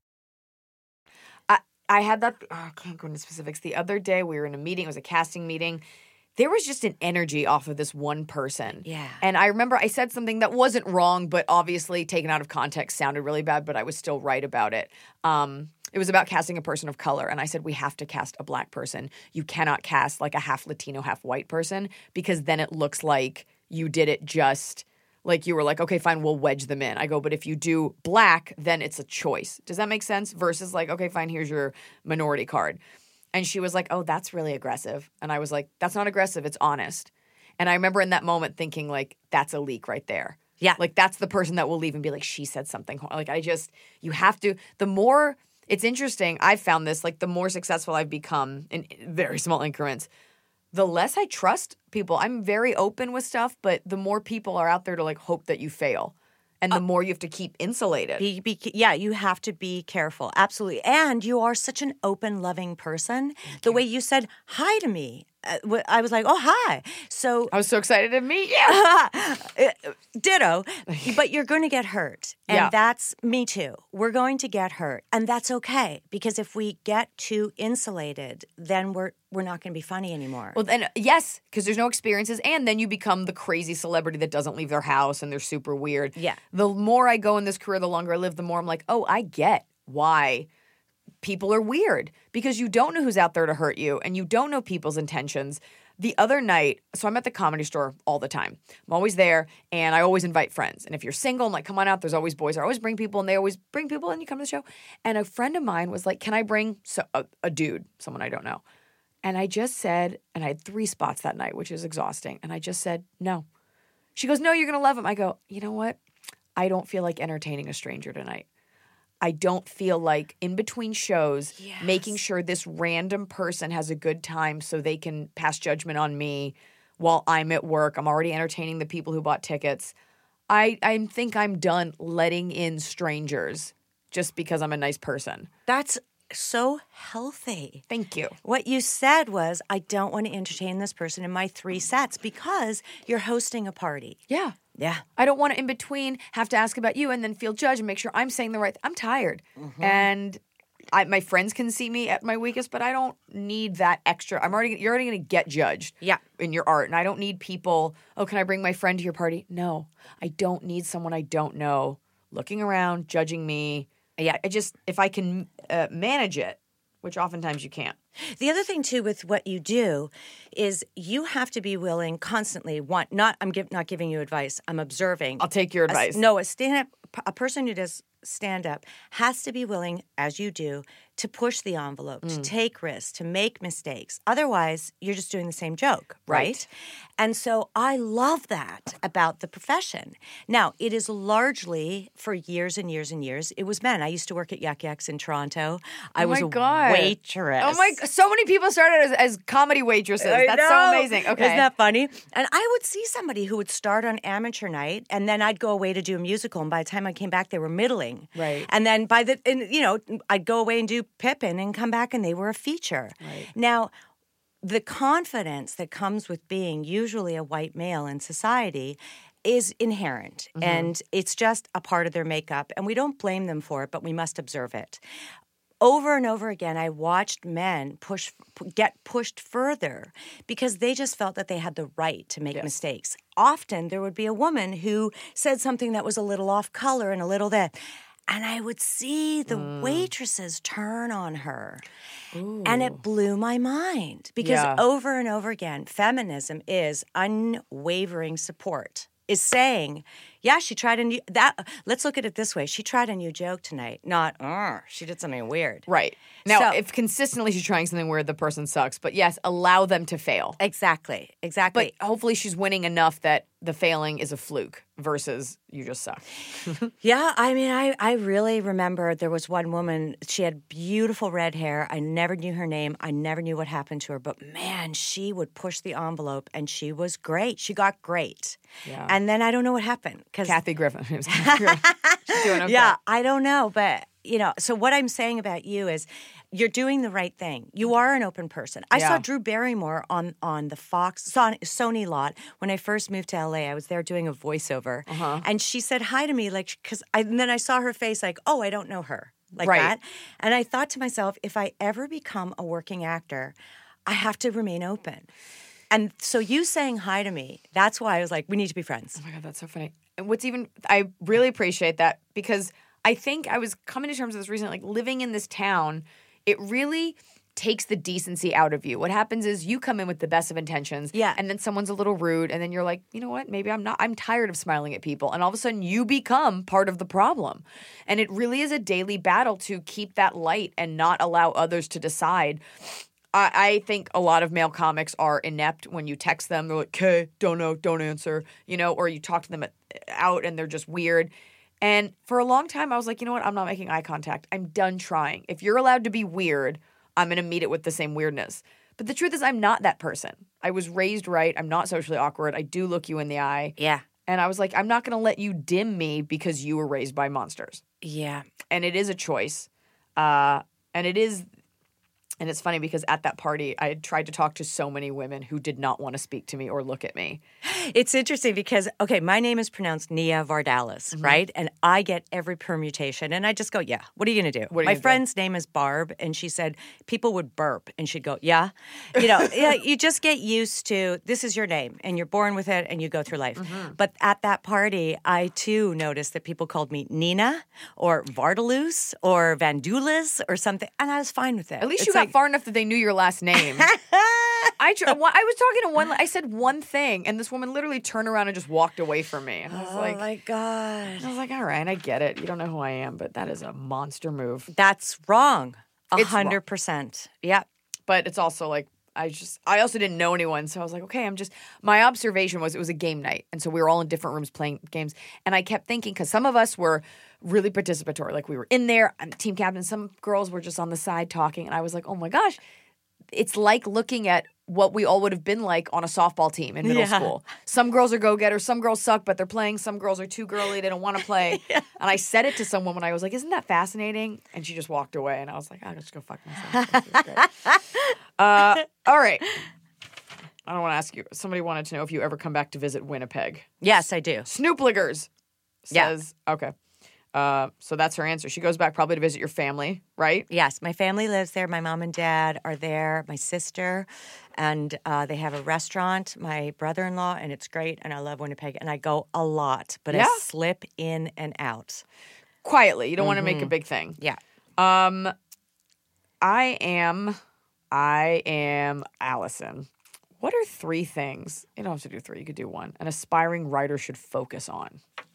I had that, oh, I can't go into specifics. The other day we were in a meeting, it was a casting meeting, there was just an energy off of this one person. Yeah. And I remember I said something that wasn't wrong, but obviously taken out of context sounded really bad, but I was still right about it. Um, it was about casting a person of color. And I said, we have to cast a black person. You cannot cast like a half Latino, half white person, because then it looks like you did it just like you were like, okay, fine, we'll wedge them in. I go, but if you do black, then it's a choice. Does that make sense? Versus like, okay, fine, here's your minority card. And she was like, oh, that's really aggressive. And I was like, that's not aggressive. It's honest. And I remember in that moment thinking like, that's a leak right there. Yeah. Like that's the person that will leave and be like, she said something. Like I just, you have to, the more, it's interesting. I've found this, like the more successful I've become in very small increments, the less I trust people. I'm very open with stuff, but the more people are out there to like hope that you fail. And the uh, more you have to keep insulated. Be, be, yeah, you have to be careful. Absolutely. And you are such an open, loving person. Thank the you. way you said hi to me, uh, I was like, oh, hi. So I was so excited to meet you. Ditto. But you're going to get hurt. And yeah. that's me too. We're going to get hurt. And that's okay. Because if we get too insulated, then we're we're not going to be funny anymore. Well, then, yes, because there's no experiences. And then you become the crazy celebrity that doesn't leave their house and they're super weird. Yeah. The more I go in this career, the longer I live, the more I'm like, oh, I get why people are weird. Because you don't know who's out there to hurt you and you don't know people's intentions. The other night, so I'm at the Comedy Store all the time. I'm always there, and I always invite friends. And if you're single, I'm like, come on out. There's always boys. I always bring people, and they always bring people, and you come to the show. And a friend of mine was like, can I bring so, a, a dude, someone I don't know? And I just said, and I had three spots that night, which is exhausting. And I just said, no. She goes, no, you're going to love him. I go, you know what? I don't feel like entertaining a stranger tonight. I don't feel like in between shows, yes. making sure this random person has a good time so they can pass judgment on me while I'm at work. I'm already entertaining the people who bought tickets. I, I think I'm done letting in strangers just because I'm a nice person. That's so healthy. Thank you. What you said was, I don't want to entertain this person in my three sets because you're hosting a party. Yeah. Yeah. I don't want to in between have to ask about you and then feel judged and make sure I'm saying the right thing. I'm tired. Mm-hmm. And I, my friends can see me at my weakest, but I don't need that extra. I'm already you're already going to get judged yeah. in your art. And I don't need people, oh, can I bring my friend to your party? No. I don't need someone I don't know looking around, judging me. Yeah, I just, if I can uh, manage it, which oftentimes you can't. The other thing, too, with what you do is you have to be willing constantly, want, not, I'm give, not giving you advice, I'm observing. I'll take your advice. A, no, a stand-up, a person who does stand-up has to be willing, as you do, to push the envelope, mm. to take risks, to make mistakes. Otherwise, you're just doing the same joke, right? right? And so I love that about the profession. Now, it is largely, for years and years and years, it was men. I used to work at Yuck Yucks in Toronto. I oh was my a God. waitress. Oh my God. So many people started as, as comedy waitresses. I That's know. so amazing. Okay. Isn't that funny? And I would see somebody who would start on amateur night, and then I'd go away to do a musical, and by the time I came back, they were middling. Right. And then by the, and, you know, I'd go away and do Pippin and come back, and they were a feature. Right. Now, the confidence that comes with being usually a white male in society is inherent, mm-hmm. and it's just a part of their makeup, and we don't blame them for it, but we must observe it. Over and over again, I watched men push, get pushed further because they just felt that they had the right to make yes. mistakes. Often, there would be a woman who said something that was a little off color and a little that, and I would see the mm. waitresses turn on her. Ooh. And it blew my mind because yeah. over and over again, feminism is unwavering support, is saying, yeah, she tried a new, that, let's look at it this way. She tried a new joke tonight, not, oh, she did something weird. Right. Now, so, if consistently she's trying something weird, the person sucks. But yes, allow them to fail. Exactly. Exactly. But hopefully she's winning enough that the failing is a fluke versus you just suck. Yeah, I mean, I, I really remember there was one woman, she had beautiful red hair. I never knew her name. I never knew what happened to her. But man, she would push the envelope and she was great. She got great. Yeah. And then I don't know what happened. Kathy Griffin. It was Kathy Griffin. She's doing okay. Yeah, I don't know. But, you know, so what I'm saying about you is you're doing the right thing. You are an open person. I Yeah. saw Drew Barrymore on, on the Fox, Sony, Sony lot when I first moved to L A. I was there doing a voiceover. Uh-huh. And she said hi to me, like, because I, and then I saw her face like, oh, I don't know her. Like Right. that. And I thought to myself, if I ever become a working actor, I have to remain open. And so you saying hi to me, that's why I was like, we need to be friends. Oh my God, that's so funny. And what's even, I really appreciate that because I think I was coming to terms with this recently, like living in this town, it really takes the decency out of you. What happens is you come in with the best of intentions, yeah, and then someone's a little rude, and then you're like, you know what, maybe I'm not, I'm tired of smiling at people, and all of a sudden you become part of the problem. And it really is a daily battle to keep that light and not allow others to decide. I, I think a lot of male comics are inept when you text them. They're like, okay, don't know, don't answer, you know, or you talk to them at, out and they're just weird. And for a long time, I was like, you know what, I'm not making eye contact. I'm done trying. If you're allowed to be weird, I'm going to meet it with the same weirdness. But the truth is I'm not that person. I was raised right. I'm not socially awkward. I do look you in the eye. Yeah. And I was like, I'm not going to let you dim me because you were raised by monsters. Yeah. And it is a choice. Uh, and it is... And it's funny because at that party, I had tried to talk to so many women who did not want to speak to me or look at me. It's interesting because, okay, my name is pronounced Nia Vardalos, mm-hmm. right? And I get every permutation. And I just go, yeah, what are you going to do? What are my you friend's do? name is Barb, and she said people would burp, and she'd go, yeah. You know, yeah, you just get used to this is your name, and you're born with it, and you go through life. Mm-hmm. But at that party, I, too, noticed that people called me Nina or Vardalos or Vandulas or something, and I was fine with it. At least it's you got like, far enough that they knew your last name. I tr- I was talking to one. I said one thing, and this woman literally turned around and just walked away from me. And I was oh like, my God. I was like, all right, I get it. You don't know who I am, but that is a monster move. That's wrong. A It's hundred wrong. percent. Yeah. But it's also like, I just, I also didn't know anyone. So I was like, okay, I'm just, my observation was it was a game night. And so we were all in different rooms playing games. And I kept thinking, because some of us were really participatory. Like we were in there, I'm team captain. Some girls were just on the side talking. And I was like, oh my gosh, it's like looking at what we all would have been like on a softball team in middle yeah. school. Some girls are go-getters. Some girls suck, but they're playing. Some girls are too girly. They don't want to play. yeah. And I said it to some woman. I was like, isn't that fascinating? And she just walked away. And I was like, I'll just go fuck myself. uh, all right. I don't want to ask you. Somebody wanted to know if you ever come back to visit Winnipeg. Yes, I do. Snoopligers says, yeah. okay. Uh, so that's her answer. She goes back probably to visit your family, right? Yes, my family lives there. My mom and dad are there. My sister, and uh, they have a restaurant. My brother-in-law, and it's great. And I love Winnipeg, and I go a lot, but yeah. I slip in and out quietly. You don't mm-hmm. want to make a big thing. Yeah. Um, I am, I am Allison. What are three things? You don't have to do three. You could do one. An aspiring writer should focus on.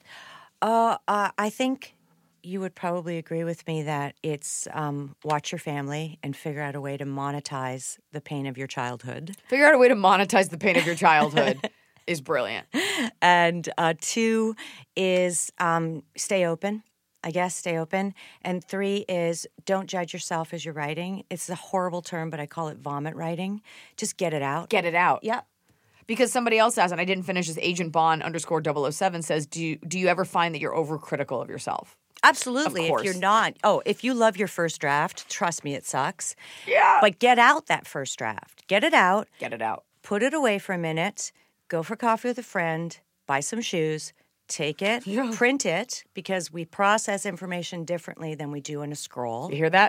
Uh, uh, I think you would probably agree with me that it's um, watch your family and figure out a way to monetize the pain of your childhood. Figure out a way to monetize the pain of your childhood is brilliant. And uh, two is um, stay open, I guess, stay open. And three is don't judge yourself as you're writing. It's a horrible term, but I call it vomit writing. Just get it out. Get it out. Yeah. Because somebody else asked, and I didn't finish this, Agent Bond underscore double oh seven says, do you, do you ever find that you're overcritical of yourself? Absolutely. Of course. If you're not, oh, if you love your first draft, trust me, it sucks. Yeah. But get out that first draft. Get it out. Get it out. Put it away for a minute. Go for coffee with a friend. Buy some shoes. Take it. Yeah. Print it, because we process information differently than we do in a scroll. You hear that?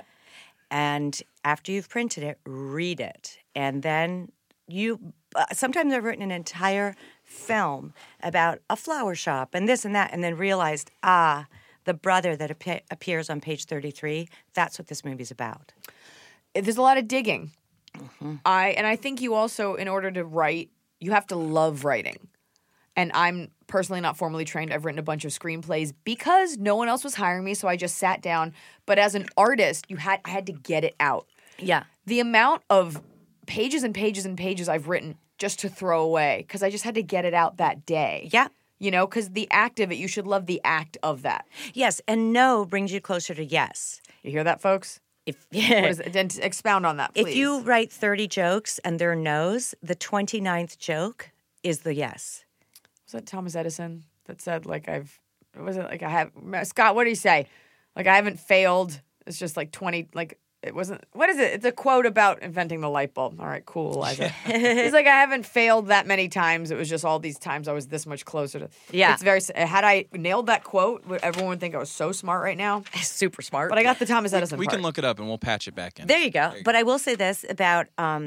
And after you've printed it, read it. And then you... Uh, sometimes I've written an entire film about a flower shop and this and that, and then realized, ah, the brother that ap- appears on page thirty-three, that's what this movie's about. There's a lot of digging. Mm-hmm. I And I think you also, in order to write, you have to love writing. And I'm personally not formally trained. I've written a bunch of screenplays because no one else was hiring me, so I just sat down. But as an artist, you had I had to get it out. Yeah. The amount of pages and pages and pages I've written just to throw away because I just had to get it out that day. Yeah. You know, because the act of it, you should love the act of that. Yes, and no brings you closer to yes. You hear that, folks? If what is it? Then expound on that, please. If you write thirty jokes and they're no's, the twenty-ninth joke is the yes. Was that Thomas Edison that said, like, I've, was it like I have, Scott, what did he say? Like, I haven't failed. It's just like twenty, like, it wasn't, what is it? It's a quote about inventing the light bulb. All right, cool, Eliza. He's like, I haven't failed that many times. It was just all these times I was this much closer to. Yeah. It's very, had I nailed that quote, everyone would think I was so smart right now. Super smart. But I got the Thomas Edison We part. can look it up and we'll patch it back in. There you go. There you But go. I will say this about um,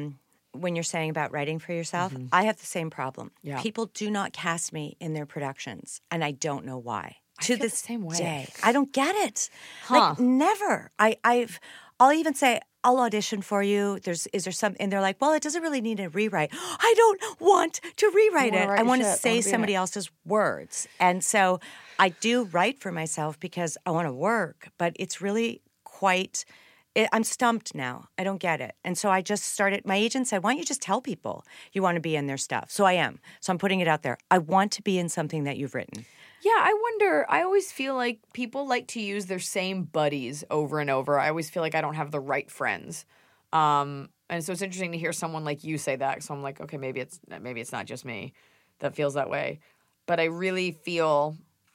when you're saying about writing for yourself, I have the same problem. Yeah. People do not cast me in their productions, and I don't know why. I to feel the this same way. day, I don't get it. Huh. Like never. I, I've. I'll even say, I'll audition for you. There's, is there some? And they're like, well, it doesn't really need a rewrite. I don't want to rewrite wanna it. write I your want to shit. I say wanna be in somebody it. else's words. And so I do write for myself because I want to work, but it's really quite. It, I'm stumped now. I don't get it. And so I just started. My agent said, why don't you just tell people you want to be in their stuff? So I am. So I'm putting it out there. I want to be in something that you've written. Yeah, I wonder. I always feel like people like to use their same buddies over and over. I always feel like I don't have the right friends. Um, and so it's interesting to hear someone like you say that. So I'm like, okay, maybe it's maybe it's not just me that feels that way. But I really feel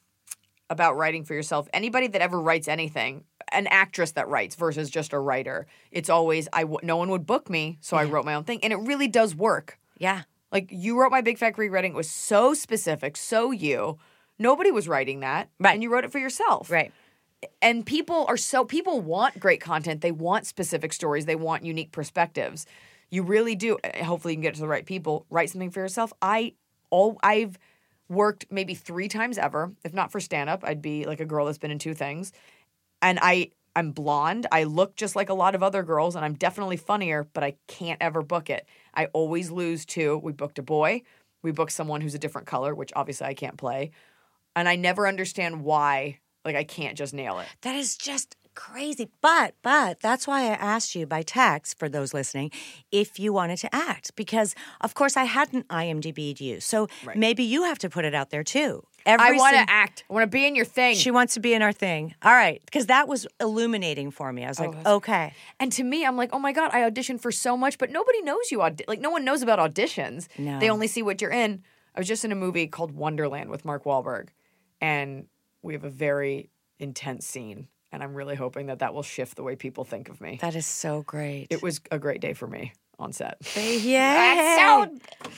about writing for yourself. Anybody that ever writes anything, an actress that writes versus just a writer, it's always I. W- no one would book me, so I wrote my own thing, and it really does work. Yeah. Like you wrote My Big Fat Greek Wedding. It was so specific, so you. Nobody was writing that. Right. And you wrote it for yourself. Right. And people are so, people want great content. They want specific stories. They want unique perspectives. You really do. Hopefully you can get it to the right people. Write something for yourself. I, all, I've worked maybe three times ever. If not for stand-up, I'd be like a girl that's been in two things. And I, I'm blonde. I look just like a lot of other girls, and I'm definitely funnier, but I can't ever book it. I always lose to, we booked a boy. We booked someone who's a different color, which obviously I can't play. And I never understand why, like, I can't just nail it. That is just crazy. But, but that's why I asked you by text, for those listening, if you wanted to act. Because, of course, I hadn't IMDb'd you. So Right. maybe you have to put it out there, too. Every I want to sing- act. I want to be in your thing. She wants to be in our thing. All right. Because that was illuminating for me. I was like, that's- okay. and to me, I'm like, oh my God, I auditioned for so much, but nobody knows you. Audi- like, no one knows about auditions. No. They only see what you're in. I was just in a movie called Wonderland with Mark Wahlberg, and we have a very intense scene, and I'm really hoping that that will shift the way people think of me. That is so great. It was a great day for me on set. yeah.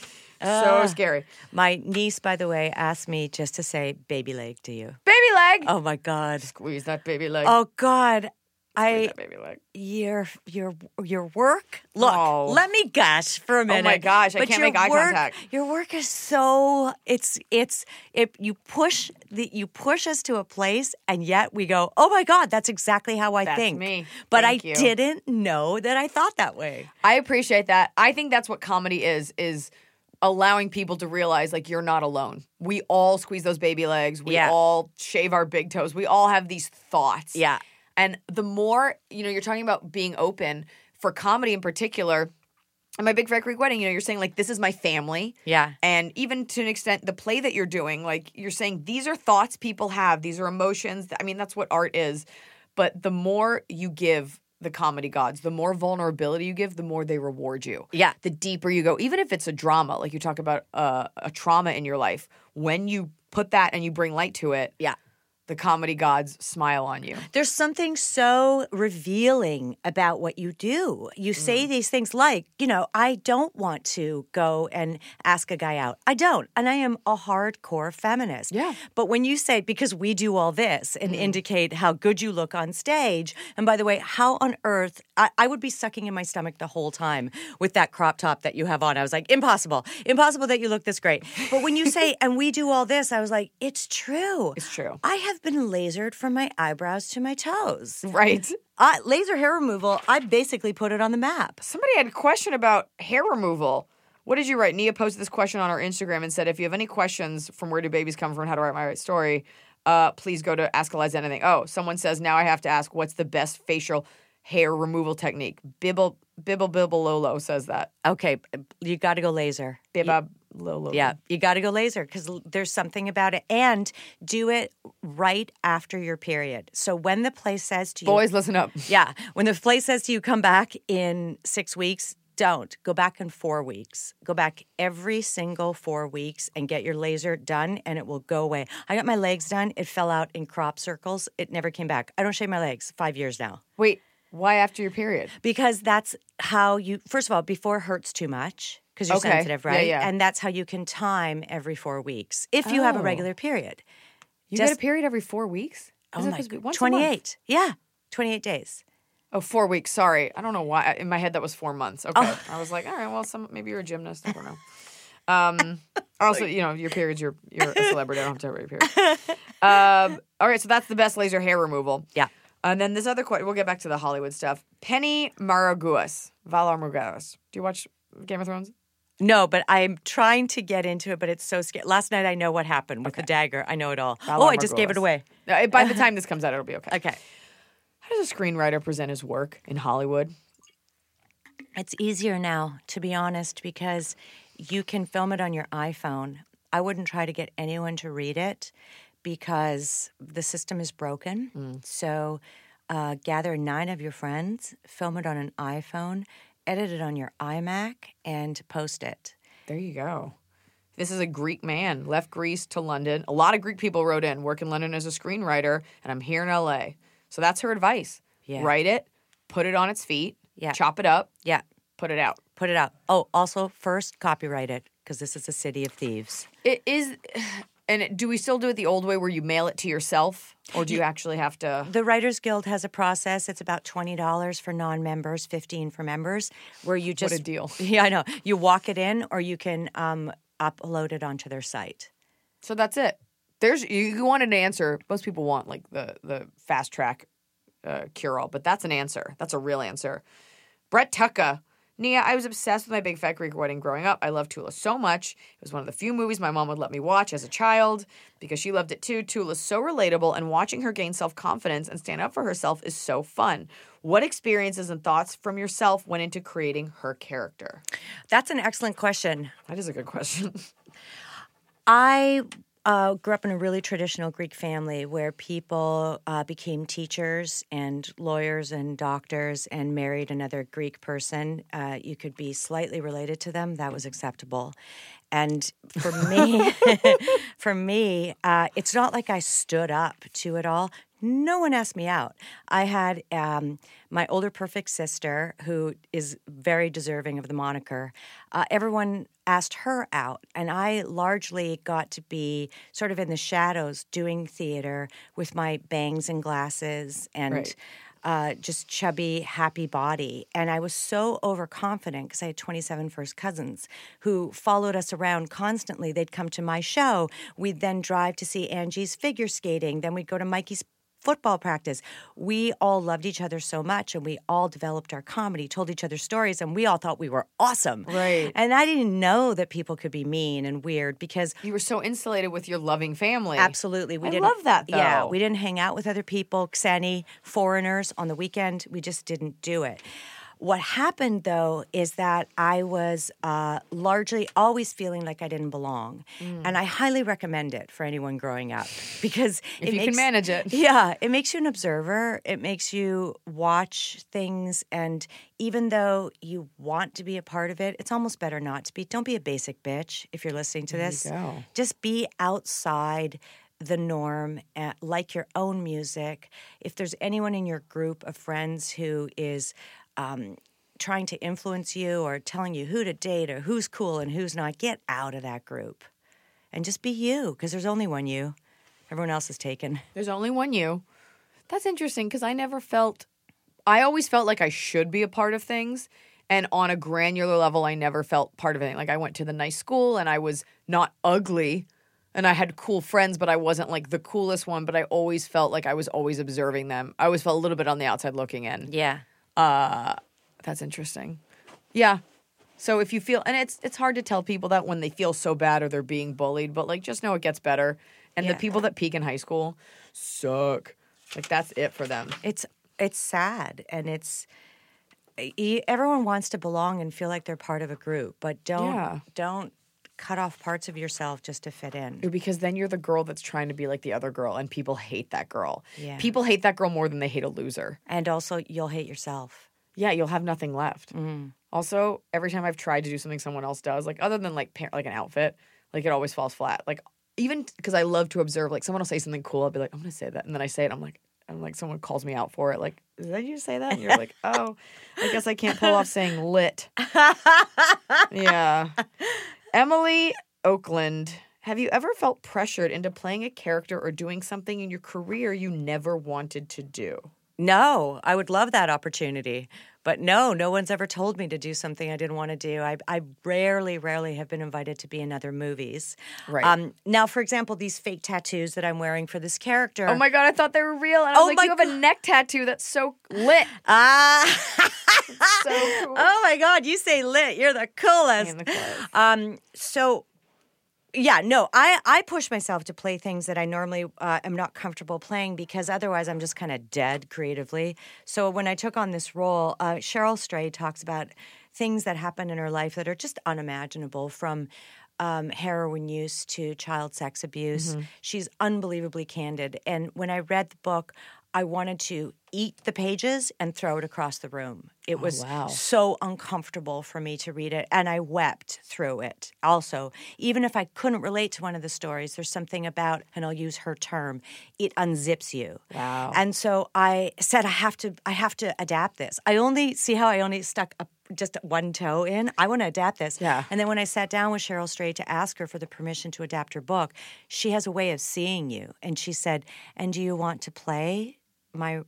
So scary. My niece, by the way, asked me just to say baby leg to you. Baby leg. Oh, my God. Squeeze that baby leg. Oh, God. Squeeze I that baby leg. your your your work. Look, Oh. let me gush for a minute. my gosh, I But can't your make eye work- contact. Your work is so it's it's it. You push the you push us to a place, and yet we go, oh my God, that's exactly how I That's think. me. But Thank I you. didn't know that I thought that way. I appreciate that. I think that's what comedy is, is allowing people to realize, like, you're not alone. We all squeeze those baby legs. We Yeah. all shave our big toes. We all have these thoughts. Yeah. And the more, you know, you're talking about being open for comedy in particular. And My Big Fat Greek Wedding, you know, you're saying, like, this is my family. Yeah. And even to an extent, the play that you're doing, like, you're saying these are thoughts people have. These are emotions. I mean, that's what art is. But the more you give the comedy gods, the more vulnerability you give, the more they reward you. Yeah. The deeper you go, even if it's a drama, like you talk about uh, a trauma in your life, when you put that and you bring light to it, Yeah. the comedy gods smile on you. There's something so revealing about what you do. You say Mm. these things like, you know, I don't want to go and ask a guy out. I don't. And I am a hardcore feminist. Yeah. But when you say, because we do all this and indicate how good you look on stage, and by the way, how on earth, I, I would be sucking in my stomach the whole time with that crop top that you have on. I was like, impossible. Impossible that you look this great. But when you say, and we do all this, I was like, it's true. It's true. I have been lasered from my eyebrows to my toes. Right. Uh, laser hair removal, I basically put it on the map. Somebody had a question about hair removal. What did you write? Nia posted this question on our Instagram and said, if you have any questions from Where Do Babies Come From, How to Write My Right Story, uh, please go to Ask Eliza Anything. Oh, someone says, now I have to ask, what's the best facial hair removal technique? Bibble, Bibble, Bibble, Lolo says that. Okay, you got to go laser. Bibba, Lolo. Yeah, you got to go laser because there's something about it. And do it right after your period. So when the place says to you... Boys, listen up. Yeah, when the place says to you, come back in six weeks, don't. Go back in four weeks. Go back every single four weeks and get your laser done, and it will go away. I got my legs done. It fell out in crop circles. It never came back. I don't shave my legs. Five years now. Wait, why after your period? Because that's how you, first of all, before it hurts too much because you're Okay. sensitive, Yeah, right? yeah. And that's how you can time every four weeks if you have a Oh. regular period. You Just- get a period every four weeks? Oh Is it my, supposed to be once a month? twenty-eight. Yeah, twenty-eight days. Oh, four weeks. Sorry. I don't know why. In my head, that was four months. Okay. Oh. I was like, all right, well, some maybe you're a gymnast. I don't know. Um, also, you know, your periods, you're, you're a celebrity. I don't have to worry about your period. Um, all right, so that's the best laser hair removal. Yeah. And then this other question, we'll get back to the Hollywood stuff. Penny Margulis. Valar Morghulis. Do you watch Game of Thrones? No, but I'm trying to get into it, but it's so scary. Last night I know what happened with okay. the dagger. I know it all. Valar oh, I just Morghulis. gave it away. Uh, by the time this comes out, it'll be okay. Okay. How does a screenwriter present his work in Hollywood? It's easier now, to be honest, because you can film it on your iPhone. I wouldn't try to get anyone to read it because the system is broken. Mm. So uh, gather nine of your friends, film it on an iPhone, edit it on your iMac, and post it. There you go. This is a Greek man, left Greece to London. A lot of Greek people wrote in, work in London as a screenwriter, and I'm here in L A. So that's her advice. Yeah. Write it, put it on its feet, yeah. chop it up, yeah. put it out. Put it out. Oh, also, first, copyright it, because this is a city of thieves. It is, and do we still do it the old way where you mail it to yourself, or do you actually have to? The Writers Guild has a process. It's about twenty dollars for non-members, fifteen dollars for members, where you just... What a deal. Yeah, I know. You walk it in, or you can um, upload it onto their site. So that's it. There's you, you want an answer. Most people want like the, the fast track uh, cure-all, but that's an answer. That's a real answer. Brett Tucker. Nia, I was obsessed with My Big Fat Greek Wedding growing up. I loved Tula so much. It was one of the few movies my mom would let me watch as a child because she loved it too. Tula's so relatable, and watching her gain self-confidence and stand up for herself is so fun. What experiences and thoughts from yourself went into creating her character? That's an excellent question. That is a good question. I... Uh, grew up in a really traditional Greek family where people uh, became teachers and lawyers and doctors and married another Greek person. Uh, you could be slightly related to them. That was acceptable. And for me, for me, uh, it's not like I stood up to it all. No one asked me out. I had um, my older perfect sister, who is very deserving of the moniker. Uh, everyone asked her out, and I largely got to be sort of in the shadows doing theater with my bangs and glasses and right. uh, just chubby, happy body. And I was so overconfident because I had twenty-seven first cousins who followed us around constantly. They'd come to my show. We'd then drive to see Angie's figure skating. Then we'd go to Mikey's football practice. We all loved each other so much, and we all developed our comedy, told each other stories, and we all thought we were awesome. Right. And I didn't know that people could be mean and weird because you were so insulated with your loving family. Absolutely. We I didn't, love that, though. Yeah, we didn't hang out with other people, Xeni, foreigners on the weekend. We just didn't do it. What happened, though, is that I was uh, largely always feeling like I didn't belong. Mm. And I highly recommend it for anyone growing up because if it you makes, can manage it. Yeah, it makes you an observer. It makes you watch things. And even though you want to be a part of it, it's almost better not to be. Don't be a basic bitch if you're listening to there this. You go. Just be outside the norm, uh, like your own music. If there's anyone in your group of friends who is um, trying to influence you or telling you who to date or who's cool and who's not, get out of that group and just be you, because there's only one you. Everyone else is taken. There's only one you. That's interesting because I never felt – I always felt like I should be a part of things, and on a granular level, I never felt part of anything. Like I went to the nice school and I was not ugly and I had cool friends, but I wasn't like the coolest one, but I always felt like I was always observing them. I always felt a little bit on the outside looking in. Yeah. Uh That's interesting. Yeah. So if you feel, and it's it's hard to tell people that when they feel so bad or they're being bullied, but like just know it gets better. And yeah. the people that peak in high school suck. Like that's it for them. It's it's sad, and it's everyone wants to belong and feel like they're part of a group, but don't Yeah. don't cut off parts of yourself just to fit in. Because then you're the girl that's trying to be like the other girl, and people hate that girl. Yeah. People hate that girl more than they hate a loser. And also, you'll hate yourself. Yeah, you'll have nothing left. Mm. Also, every time I've tried to do something someone else does, like other than like par- like an outfit, like it always falls flat. Like even because I love to observe, like someone will say something cool, I'll be like, I'm gonna say that, and then I say it, I'm like, I'm like, someone calls me out for it, like, did you say that? And you're like, oh, I guess I can't pull off saying lit. Yeah. Emily Oakland, have you ever felt pressured into playing a character or doing something in your career you never wanted to do? No, I would love that opportunity. But no, no one's ever told me to do something I didn't want to do. I, I rarely, rarely have been invited to be in other movies. Right. Um, now, for example, these fake tattoos that I'm wearing for this character. Oh my God, I thought they were real. And I was Oh like, my you have a neck tattoo that's so lit. Ah. So cool. Oh my God, you say lit. You're the coolest. And the clothes. Um, so, yeah, no, I, I push myself to play things that I normally uh, am not comfortable playing because otherwise I'm just kind of dead creatively. So when I took on this role, uh, Cheryl Stray talks about things that happen in her life that are just unimaginable, from um, heroin use to child sex abuse. Mm-hmm. She's unbelievably candid. And when I read the book, I wanted to eat the pages and throw it across the room. It was wow. so uncomfortable for me to read it, and I wept through it. Also, even if I couldn't relate to one of the stories, there's something about, and I'll use her term, it unzips you. Wow. And so I said, I have to, I have to adapt this. I only see how I only stuck a, just one toe in. I want to adapt this. Yeah. And then when I sat down with Cheryl Stray to ask her for the permission to adapt her book, she has a way of seeing you, and she said, "And do you want to play my?"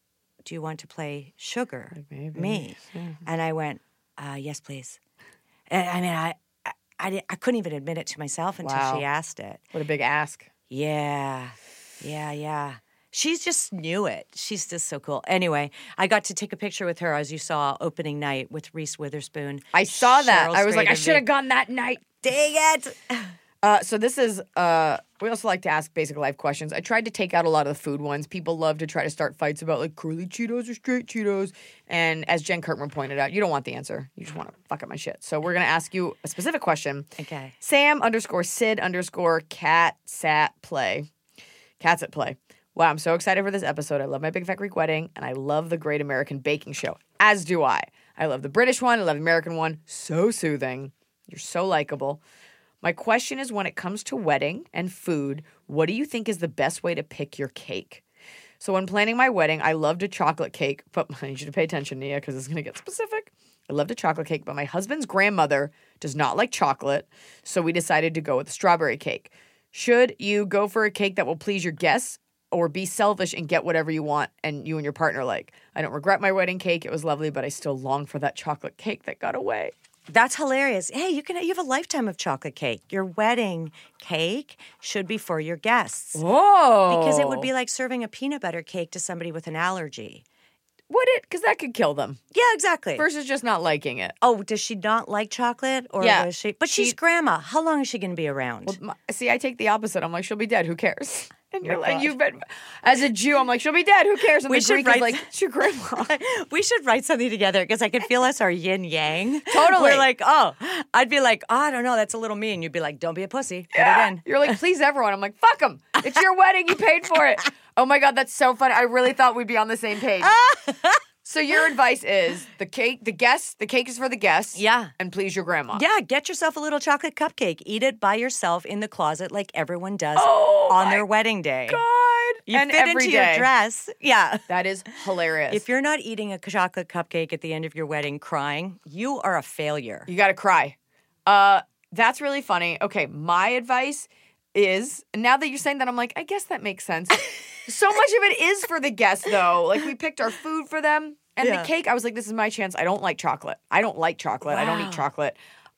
Do you want to play Sugar, maybe, me? yeah. And I went, uh, yes, please. And, I mean, I, I, I, didn't- I couldn't even admit it to myself until Wow. she asked it. What a big ask. Yeah, yeah, yeah. She just knew it. She's just so cool. Anyway, I got to take a picture with her, as you saw, opening night with Reese Witherspoon. I saw that. Cheryl I was like, I Strait should have and gone that night. me. Dang it! Uh, so this is, uh, we also like to ask basic life questions. I tried to take out a lot of the food ones. People love to try to start fights about like curly Cheetos or straight Cheetos. And as Jen Kirkman pointed out, you don't want the answer. You just want to fuck up my shit. So we're going to ask you a specific question. Okay. Sam underscore Sid underscore cat sat play. Cats at play. Wow, I'm so excited for this episode. I love my Big Fat Greek Wedding, and I love the Great American Baking Show, as do I. I love the British one. I love the American one. So soothing. You're so likable. My question is, when it comes to wedding and food, what do you think is the best way to pick your cake? So when planning my wedding, I loved a chocolate cake, but I need you to pay attention, Nia, because it's going to get specific. I loved a chocolate cake, but my husband's grandmother does not like chocolate, so we decided to go with a strawberry cake. Should you go for a cake that will please your guests, or be selfish and get whatever you want and you and your partner like? I don't regret my wedding cake. It was lovely, but I still long for that chocolate cake that got away. That's hilarious. Hey, you can you have a lifetime of chocolate cake. Your wedding cake should be for your guests. Whoa. Because it would be like serving a peanut butter cake to somebody with an allergy. Would it? Because that could kill them. Yeah, exactly. Versus just not liking it. Oh, does she not like chocolate? Or Yeah. was she? But she's She- grandma. How long is she going to be around? Well, my, see, I take the opposite. I'm like, she'll be dead. Who cares? And you're Oh, like, God. you've been, as a Jew, I'm like, she'll be dead. Who cares? And We the should Greek write- is like, it's your grandma. We should write something together because I can feel us our yin yang. Totally. We're like, oh, I'd be like, oh, I don't know, that's a little mean. You'd be like, don't be a pussy. Put it in. You're like, please everyone. I'm like, fuck them. It's your wedding. You paid for it. Oh my God, that's so funny. I really thought we'd be on the same page. So your advice is the cake, the guests, the cake is for the guests. Yeah. And please your grandma. Yeah, get yourself a little chocolate cupcake. Eat it by yourself in the closet like everyone does Oh, on my their wedding day. God. You and fit every into day. your dress. Yeah. That is hilarious. If you're not eating a chocolate cupcake at the end of your wedding crying, you are a failure. You got to cry. Uh, that's really funny. Okay, my advice is, now that you're saying that, I'm like, I guess that makes sense. So much of it is for the guests, though. Like, we picked our food for them. And Yeah. the cake, I was like, this is my chance. I don't like chocolate. I don't like chocolate. I don't Wow. eat chocolate.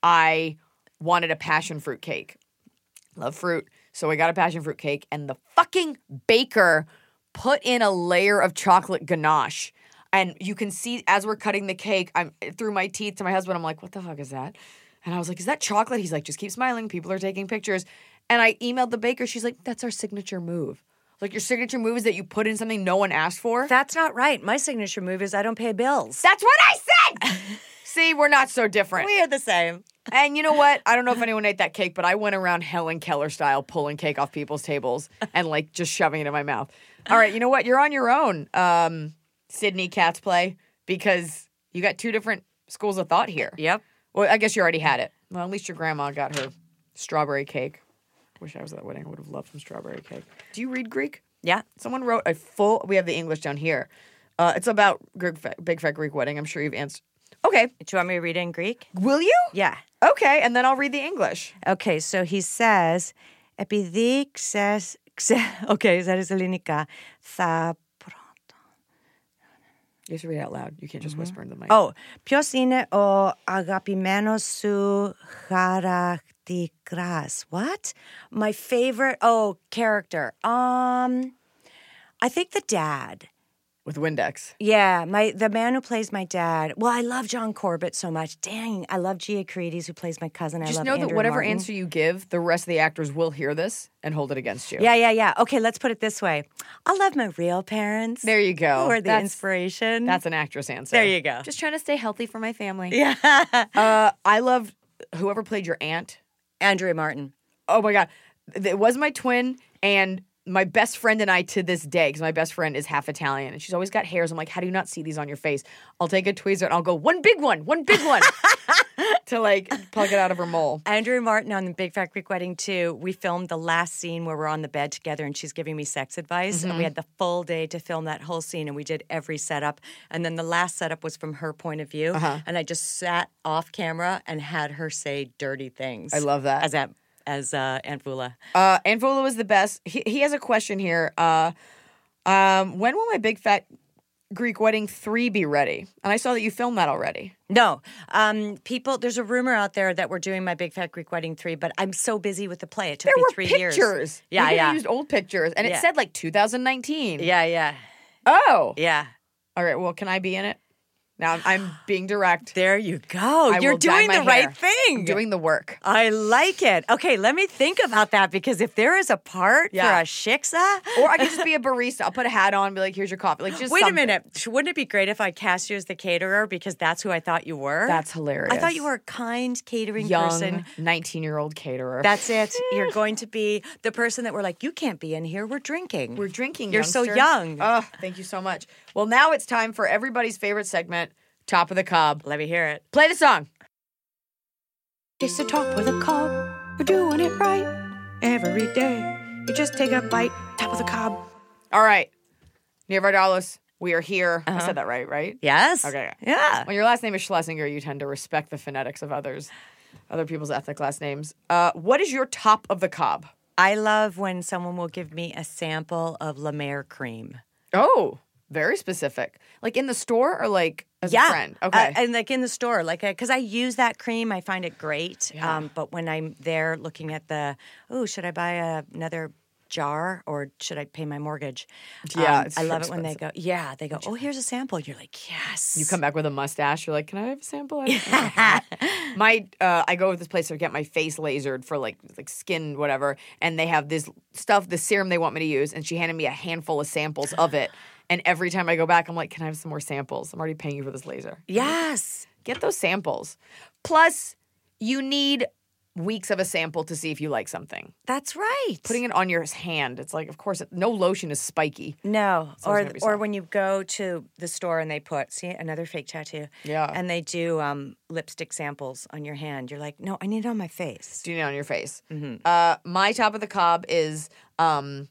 I wanted a passion fruit cake. Love fruit. So I got a passion fruit cake, and the fucking baker put in a layer of chocolate ganache. And you can see as we're cutting the cake, I'm through my teeth to my husband, I'm like, what the fuck is that? And I was like, is that chocolate? He's like, just keep smiling. People are taking pictures. And I emailed the baker. She's like, that's our signature move. Like, your signature move is that you put in something no one asked for. That's not right. My signature move is I don't pay bills. That's what I said! See, we're not so different. We are the same. And you know what? I don't know if anyone ate that cake, but I went around Helen Keller style pulling cake off people's tables and, like, just shoving it in my mouth. All right, you know what? You're on your own, um, Sydney Cat's Play, because you got two different schools of thought here. Yep. Well, I guess you already had it. Well, at least your grandma got her strawberry cake. Wish I was at that wedding. I would have loved some strawberry cake. Do you read Greek? Yeah. Someone wrote a full, we have the English down here. Uh, it's about Greek, Big Fat Greek Wedding. I'm sure you've answered. Okay. Do you want me to read it in Greek? Will you? Yeah. Okay, and then I'll read the English. Okay, so he says, επειδή ξέρεις, ξέ, okay, that is ελληνικά, θα πρώτα, You have to read it out loud. You can't just whisper into the mic. Oh, ποιος είναι ο αγαπημένος σου χαρακτήρας? What? My favorite, oh, character. Um, I think the dad. With Windex. Yeah, my the man who plays my dad. Well, I love John Corbett so much. Dang, I love Gia Carides who plays my cousin. I Just love know Andrew that whatever Martin. answer you give, the rest of the actors will hear this and hold it against you. Yeah, yeah, yeah. Okay, let's put it this way. I love my real parents. There you go. Who are the That's- inspiration. That's an actress answer. There you go. Just trying to stay healthy for my family. Yeah. Uh, I loved whoever played your aunt. Andrea Martin. Oh my God. It was my twin and my best friend and I to this day, because my best friend is half Italian and she's always got hairs. I'm like, how do you not see these on your face? I'll take a tweezer and I'll go, one big one, one big one to like pluck it out of her mole. Andrea Martin on the Big Fat Greek Wedding two, we filmed the last scene where we're on the bed together and she's giving me sex advice. Mm-hmm. And we had the full day to film that whole scene and we did every setup. And then the last setup was from her point of view. Uh-huh. And I just sat off camera and had her say dirty things. I love that. As that. As uh, Aunt Vula. Uh, Aunt Vola was the best. He, he has a question here. Uh, um, when will my Big Fat Greek Wedding three be ready? And I saw that you filmed that already. No. Um, people, there's a rumor out there that we're doing my Big Fat Greek Wedding three, but I'm so busy with the play. It took There me were three pictures. years. You Yeah, could have yeah. used old pictures. And it Yeah. said like two thousand nineteen. Yeah, yeah. Oh. Yeah. All right. Well, can I be in it? Now I'm, I'm being direct. There you go. I You're will dye doing my the right hair. thing. I'm doing the work. I like it. Okay, let me think about that because if there is a part Yeah. for a shiksa. Or I could just be a barista. I'll put a hat on and be like, here's your coffee. Like, just Wait a something. minute. Sh- Wouldn't it be great if I cast you as the caterer because that's who I thought you were? That's hilarious. I thought you were a kind catering young person. nineteen-year-old caterer. That's it. You're going to be the person that we're like, you can't be in here. We're drinking. We're drinking, You're so youngster. young. Oh, thank you so much. Well, now it's time for everybody's favorite segment, Top of the Cob. Let me hear it. Play the song. It's the top of the cob. We're doing it right every day. You just take a bite, top of the cob. All right. Nia Vardalos, we are here. I said that right, right? Yes. Okay. Yeah. When your last name is Schlesinger, you tend to respect the phonetics of others, other people's ethnic last names. Uh, what is your top of the cob? I love when someone will give me a sample of La Mer cream. Oh, very specific. Like in the store or like as yeah. a friend? Okay. Uh, and like in the store, like, because I use that cream, I find it great. Yeah. Um, but when I'm there looking at the, oh, should I buy a, another jar or should I pay my mortgage? Yeah, Um, it's I so love it when they go, yeah, they go, oh, here's a sample. You're like, yes. You come back with a mustache. You're like, can I have a sample? I don't know. my, uh, I go to this place to get my face lasered for like like skin whatever, and they have this stuff, the serum they want me to use, and she handed me a handful of samples of it. And every time I go back, I'm like, can I have some more samples? I'm already paying you for this laser. Yes. Get those samples. Plus, you need weeks of a sample to see if you like something. That's right. Putting it on your hand, it's like, of course, it, no lotion is spiky. No, always or gonna be or soft. when you go to the store and they put see another fake tattoo, Yeah. and they do um, lipstick samples on your hand. You're like, no, I need it on my face. Do you know on your face? Uh, my top of the cob is um,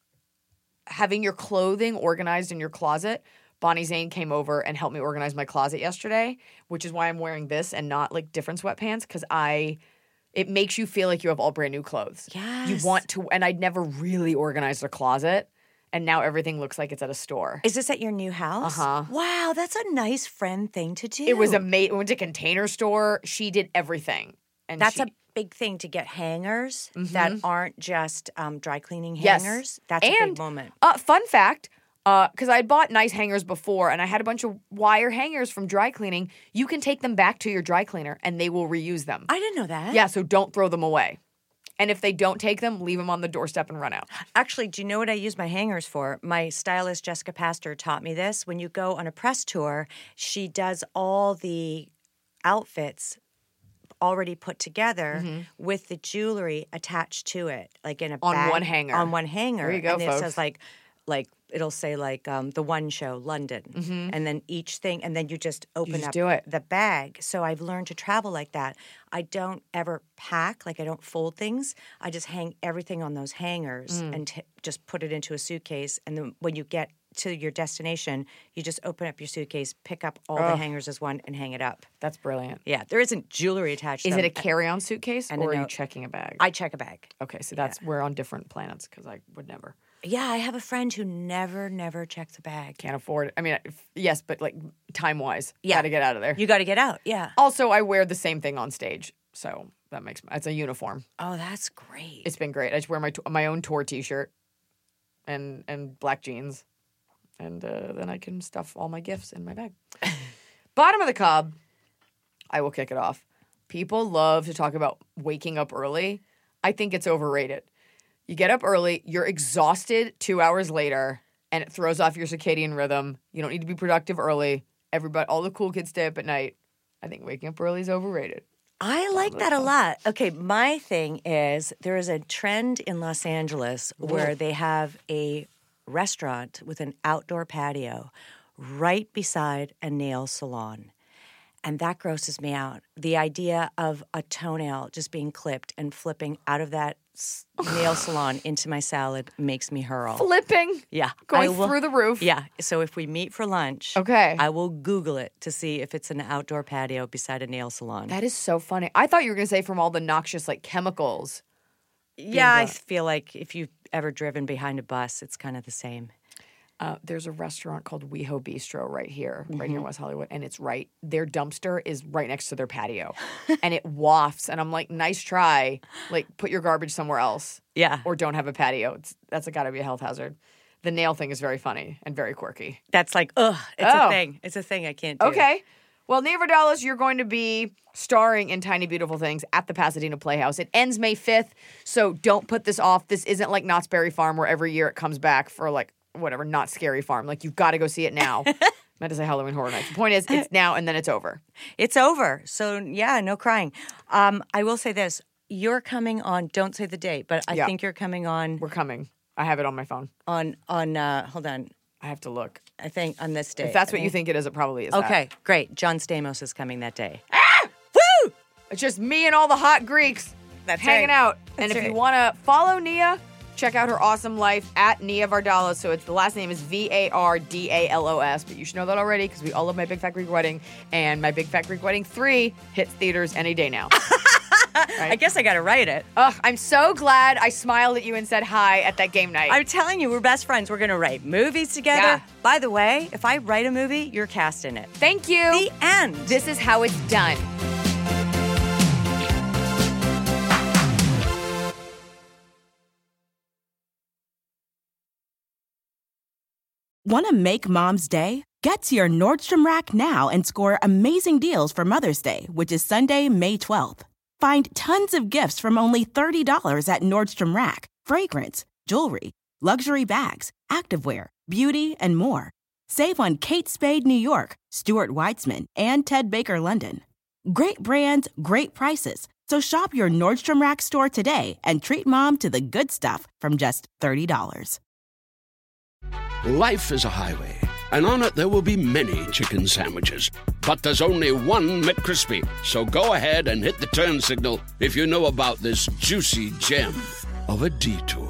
having your clothing organized in your closet. Bonnie Zane came over and helped me organize my closet yesterday, which is why I'm wearing this and not like different sweatpants because I. It makes you feel like you have all brand new clothes. Yes. You want to, and I'd never really organized a closet, and now everything looks like it's at a store. Is this at your new house? Uh-huh. Wow, that's a nice friend thing to do. It was a mate. We went to Container Store. She did everything, and That's she, a big thing to get hangers that aren't just um, dry cleaning Yes. hangers. That's a And, big moment. Uh, fun fact, because I bought nice hangers before, and I had a bunch of wire hangers from dry cleaning. You can take them back to your dry cleaner, and they will reuse them. I didn't know that. Yeah, so don't throw them away. And if they don't take them, leave them on the doorstep and run out. Actually, do you know what I use my hangers for? My stylist, Jessica Pastor, taught me this. When you go on a press tour, she does all the outfits already put together with the jewelry attached to it, like in a On bag, one hanger. On one hanger. There you go, and it folks. says like, like it'll say like um, the one show, London, and then each thing, and then you just open just up do it. the bag. So I've learned to travel like that. I don't ever pack, like I don't fold things. I just hang everything on those hangers Mm. and t- just put it into a suitcase. And then when you get to your destination, you just open up your suitcase, pick up all the hangers as one, and hang it up. That's brilliant. Yeah, there isn't jewelry attached to Is them. it a carry-on suitcase, and a or are you note. checking a bag? I check a bag. okay, so that's we're on different planets because I would never. Yeah, I have a friend who never, never checks a bag. Can't afford it. I mean, if- yes, but like time-wise, Yeah. got to get out of there. You got to get out, yeah. Also, I wear the same thing on stage, so that makes it's a uniform. Oh, that's great. It's been great. I just wear my t- my own tour T-shirt and and black jeans, and uh, then I can stuff all my gifts in my bag. Bottom of the Cobb, I will kick it off. People love to talk about waking up early. I think it's overrated. You get up early, you're exhausted two hours later, and it throws off your circadian rhythm. You don't need to be productive early. Everybody, all the cool kids stay up at night. I think waking up early is overrated. I like that a lot. Okay, my thing is there is a trend in Los Angeles where they have a restaurant with an outdoor patio right beside a nail salon. And that grosses me out. The idea of a toenail just being clipped and flipping out of that s- nail salon into my salad makes me hurl. Flipping. Yeah. Going I will- through the roof. Yeah. So if we meet for lunch, Okay. I will Google it to see if it's an outdoor patio beside a nail salon. That is so funny. I thought you were going to say from all the noxious like chemicals. yeah, I brought- feel like if you've ever driven behind a bus, it's kind of the same. Uh, there's a restaurant called WeHo Bistro right here, right Mm-hmm. here in West Hollywood, and it's right. Their dumpster is right next to their patio, and it wafts. And I'm like, nice try. Like, put your garbage somewhere else, Yeah. or don't have a patio. It's, that's got to be a health hazard. The nail thing is very funny and very quirky. That's like, ugh, it's Oh. a thing. It's a thing I can't do. Okay. Well, Nia Vardalos, you're going to be starring in Tiny Beautiful Things at the Pasadena Playhouse. It ends May fifth, so don't put this off. This isn't like Knott's Berry Farm where every year it comes back for like whatever, Not Scary Farm. Like, you've got to go see it now. Meant to say Halloween Horror Nights. The point is, it's now and then it's over. It's over. So, yeah, no crying. Um, I will say this. You're coming on, don't say the date, but I Yeah. think you're coming on, We're coming. I have it on my phone. on, on, uh, hold on. I have to look. I think on this day. If that's I what you think it is, it probably is that. Okay, great. John Stamos is coming that day. Woo! It's just me and all the hot Greeks That's hanging right. out. That's and if you right. want to follow Nia, check out her awesome life at Nia Vardalos. So it's the last name is V A R D A L O S, but you should know that already because we all love My Big Fat Greek Wedding, and My Big Fat Greek Wedding three hits theaters any day now. I guess I got to write it. Ugh, I'm so glad I smiled at you and said hi at that game night. I'm telling you, we're best friends. We're going to write movies together. Yeah. By the way, if I write a movie, you're cast in it. Thank you. The end. This is how it's done. Want to make Mom's Day? Get to your Nordstrom Rack now and score amazing deals for Mother's Day, which is Sunday, May twelfth. Find tons of gifts from only thirty dollars at Nordstrom Rack. Fragrance, jewelry, luxury bags, activewear, beauty, and more. Save on Kate Spade New York, Stuart Weitzman, and Ted Baker London. Great brands, great prices. So shop your Nordstrom Rack store today and treat Mom to the good stuff from just thirty dollars. Life is a highway, and on it there will be many chicken sandwiches. But there's only one McCrispy. So go ahead and hit the turn signal if you know about this juicy gem of a detour.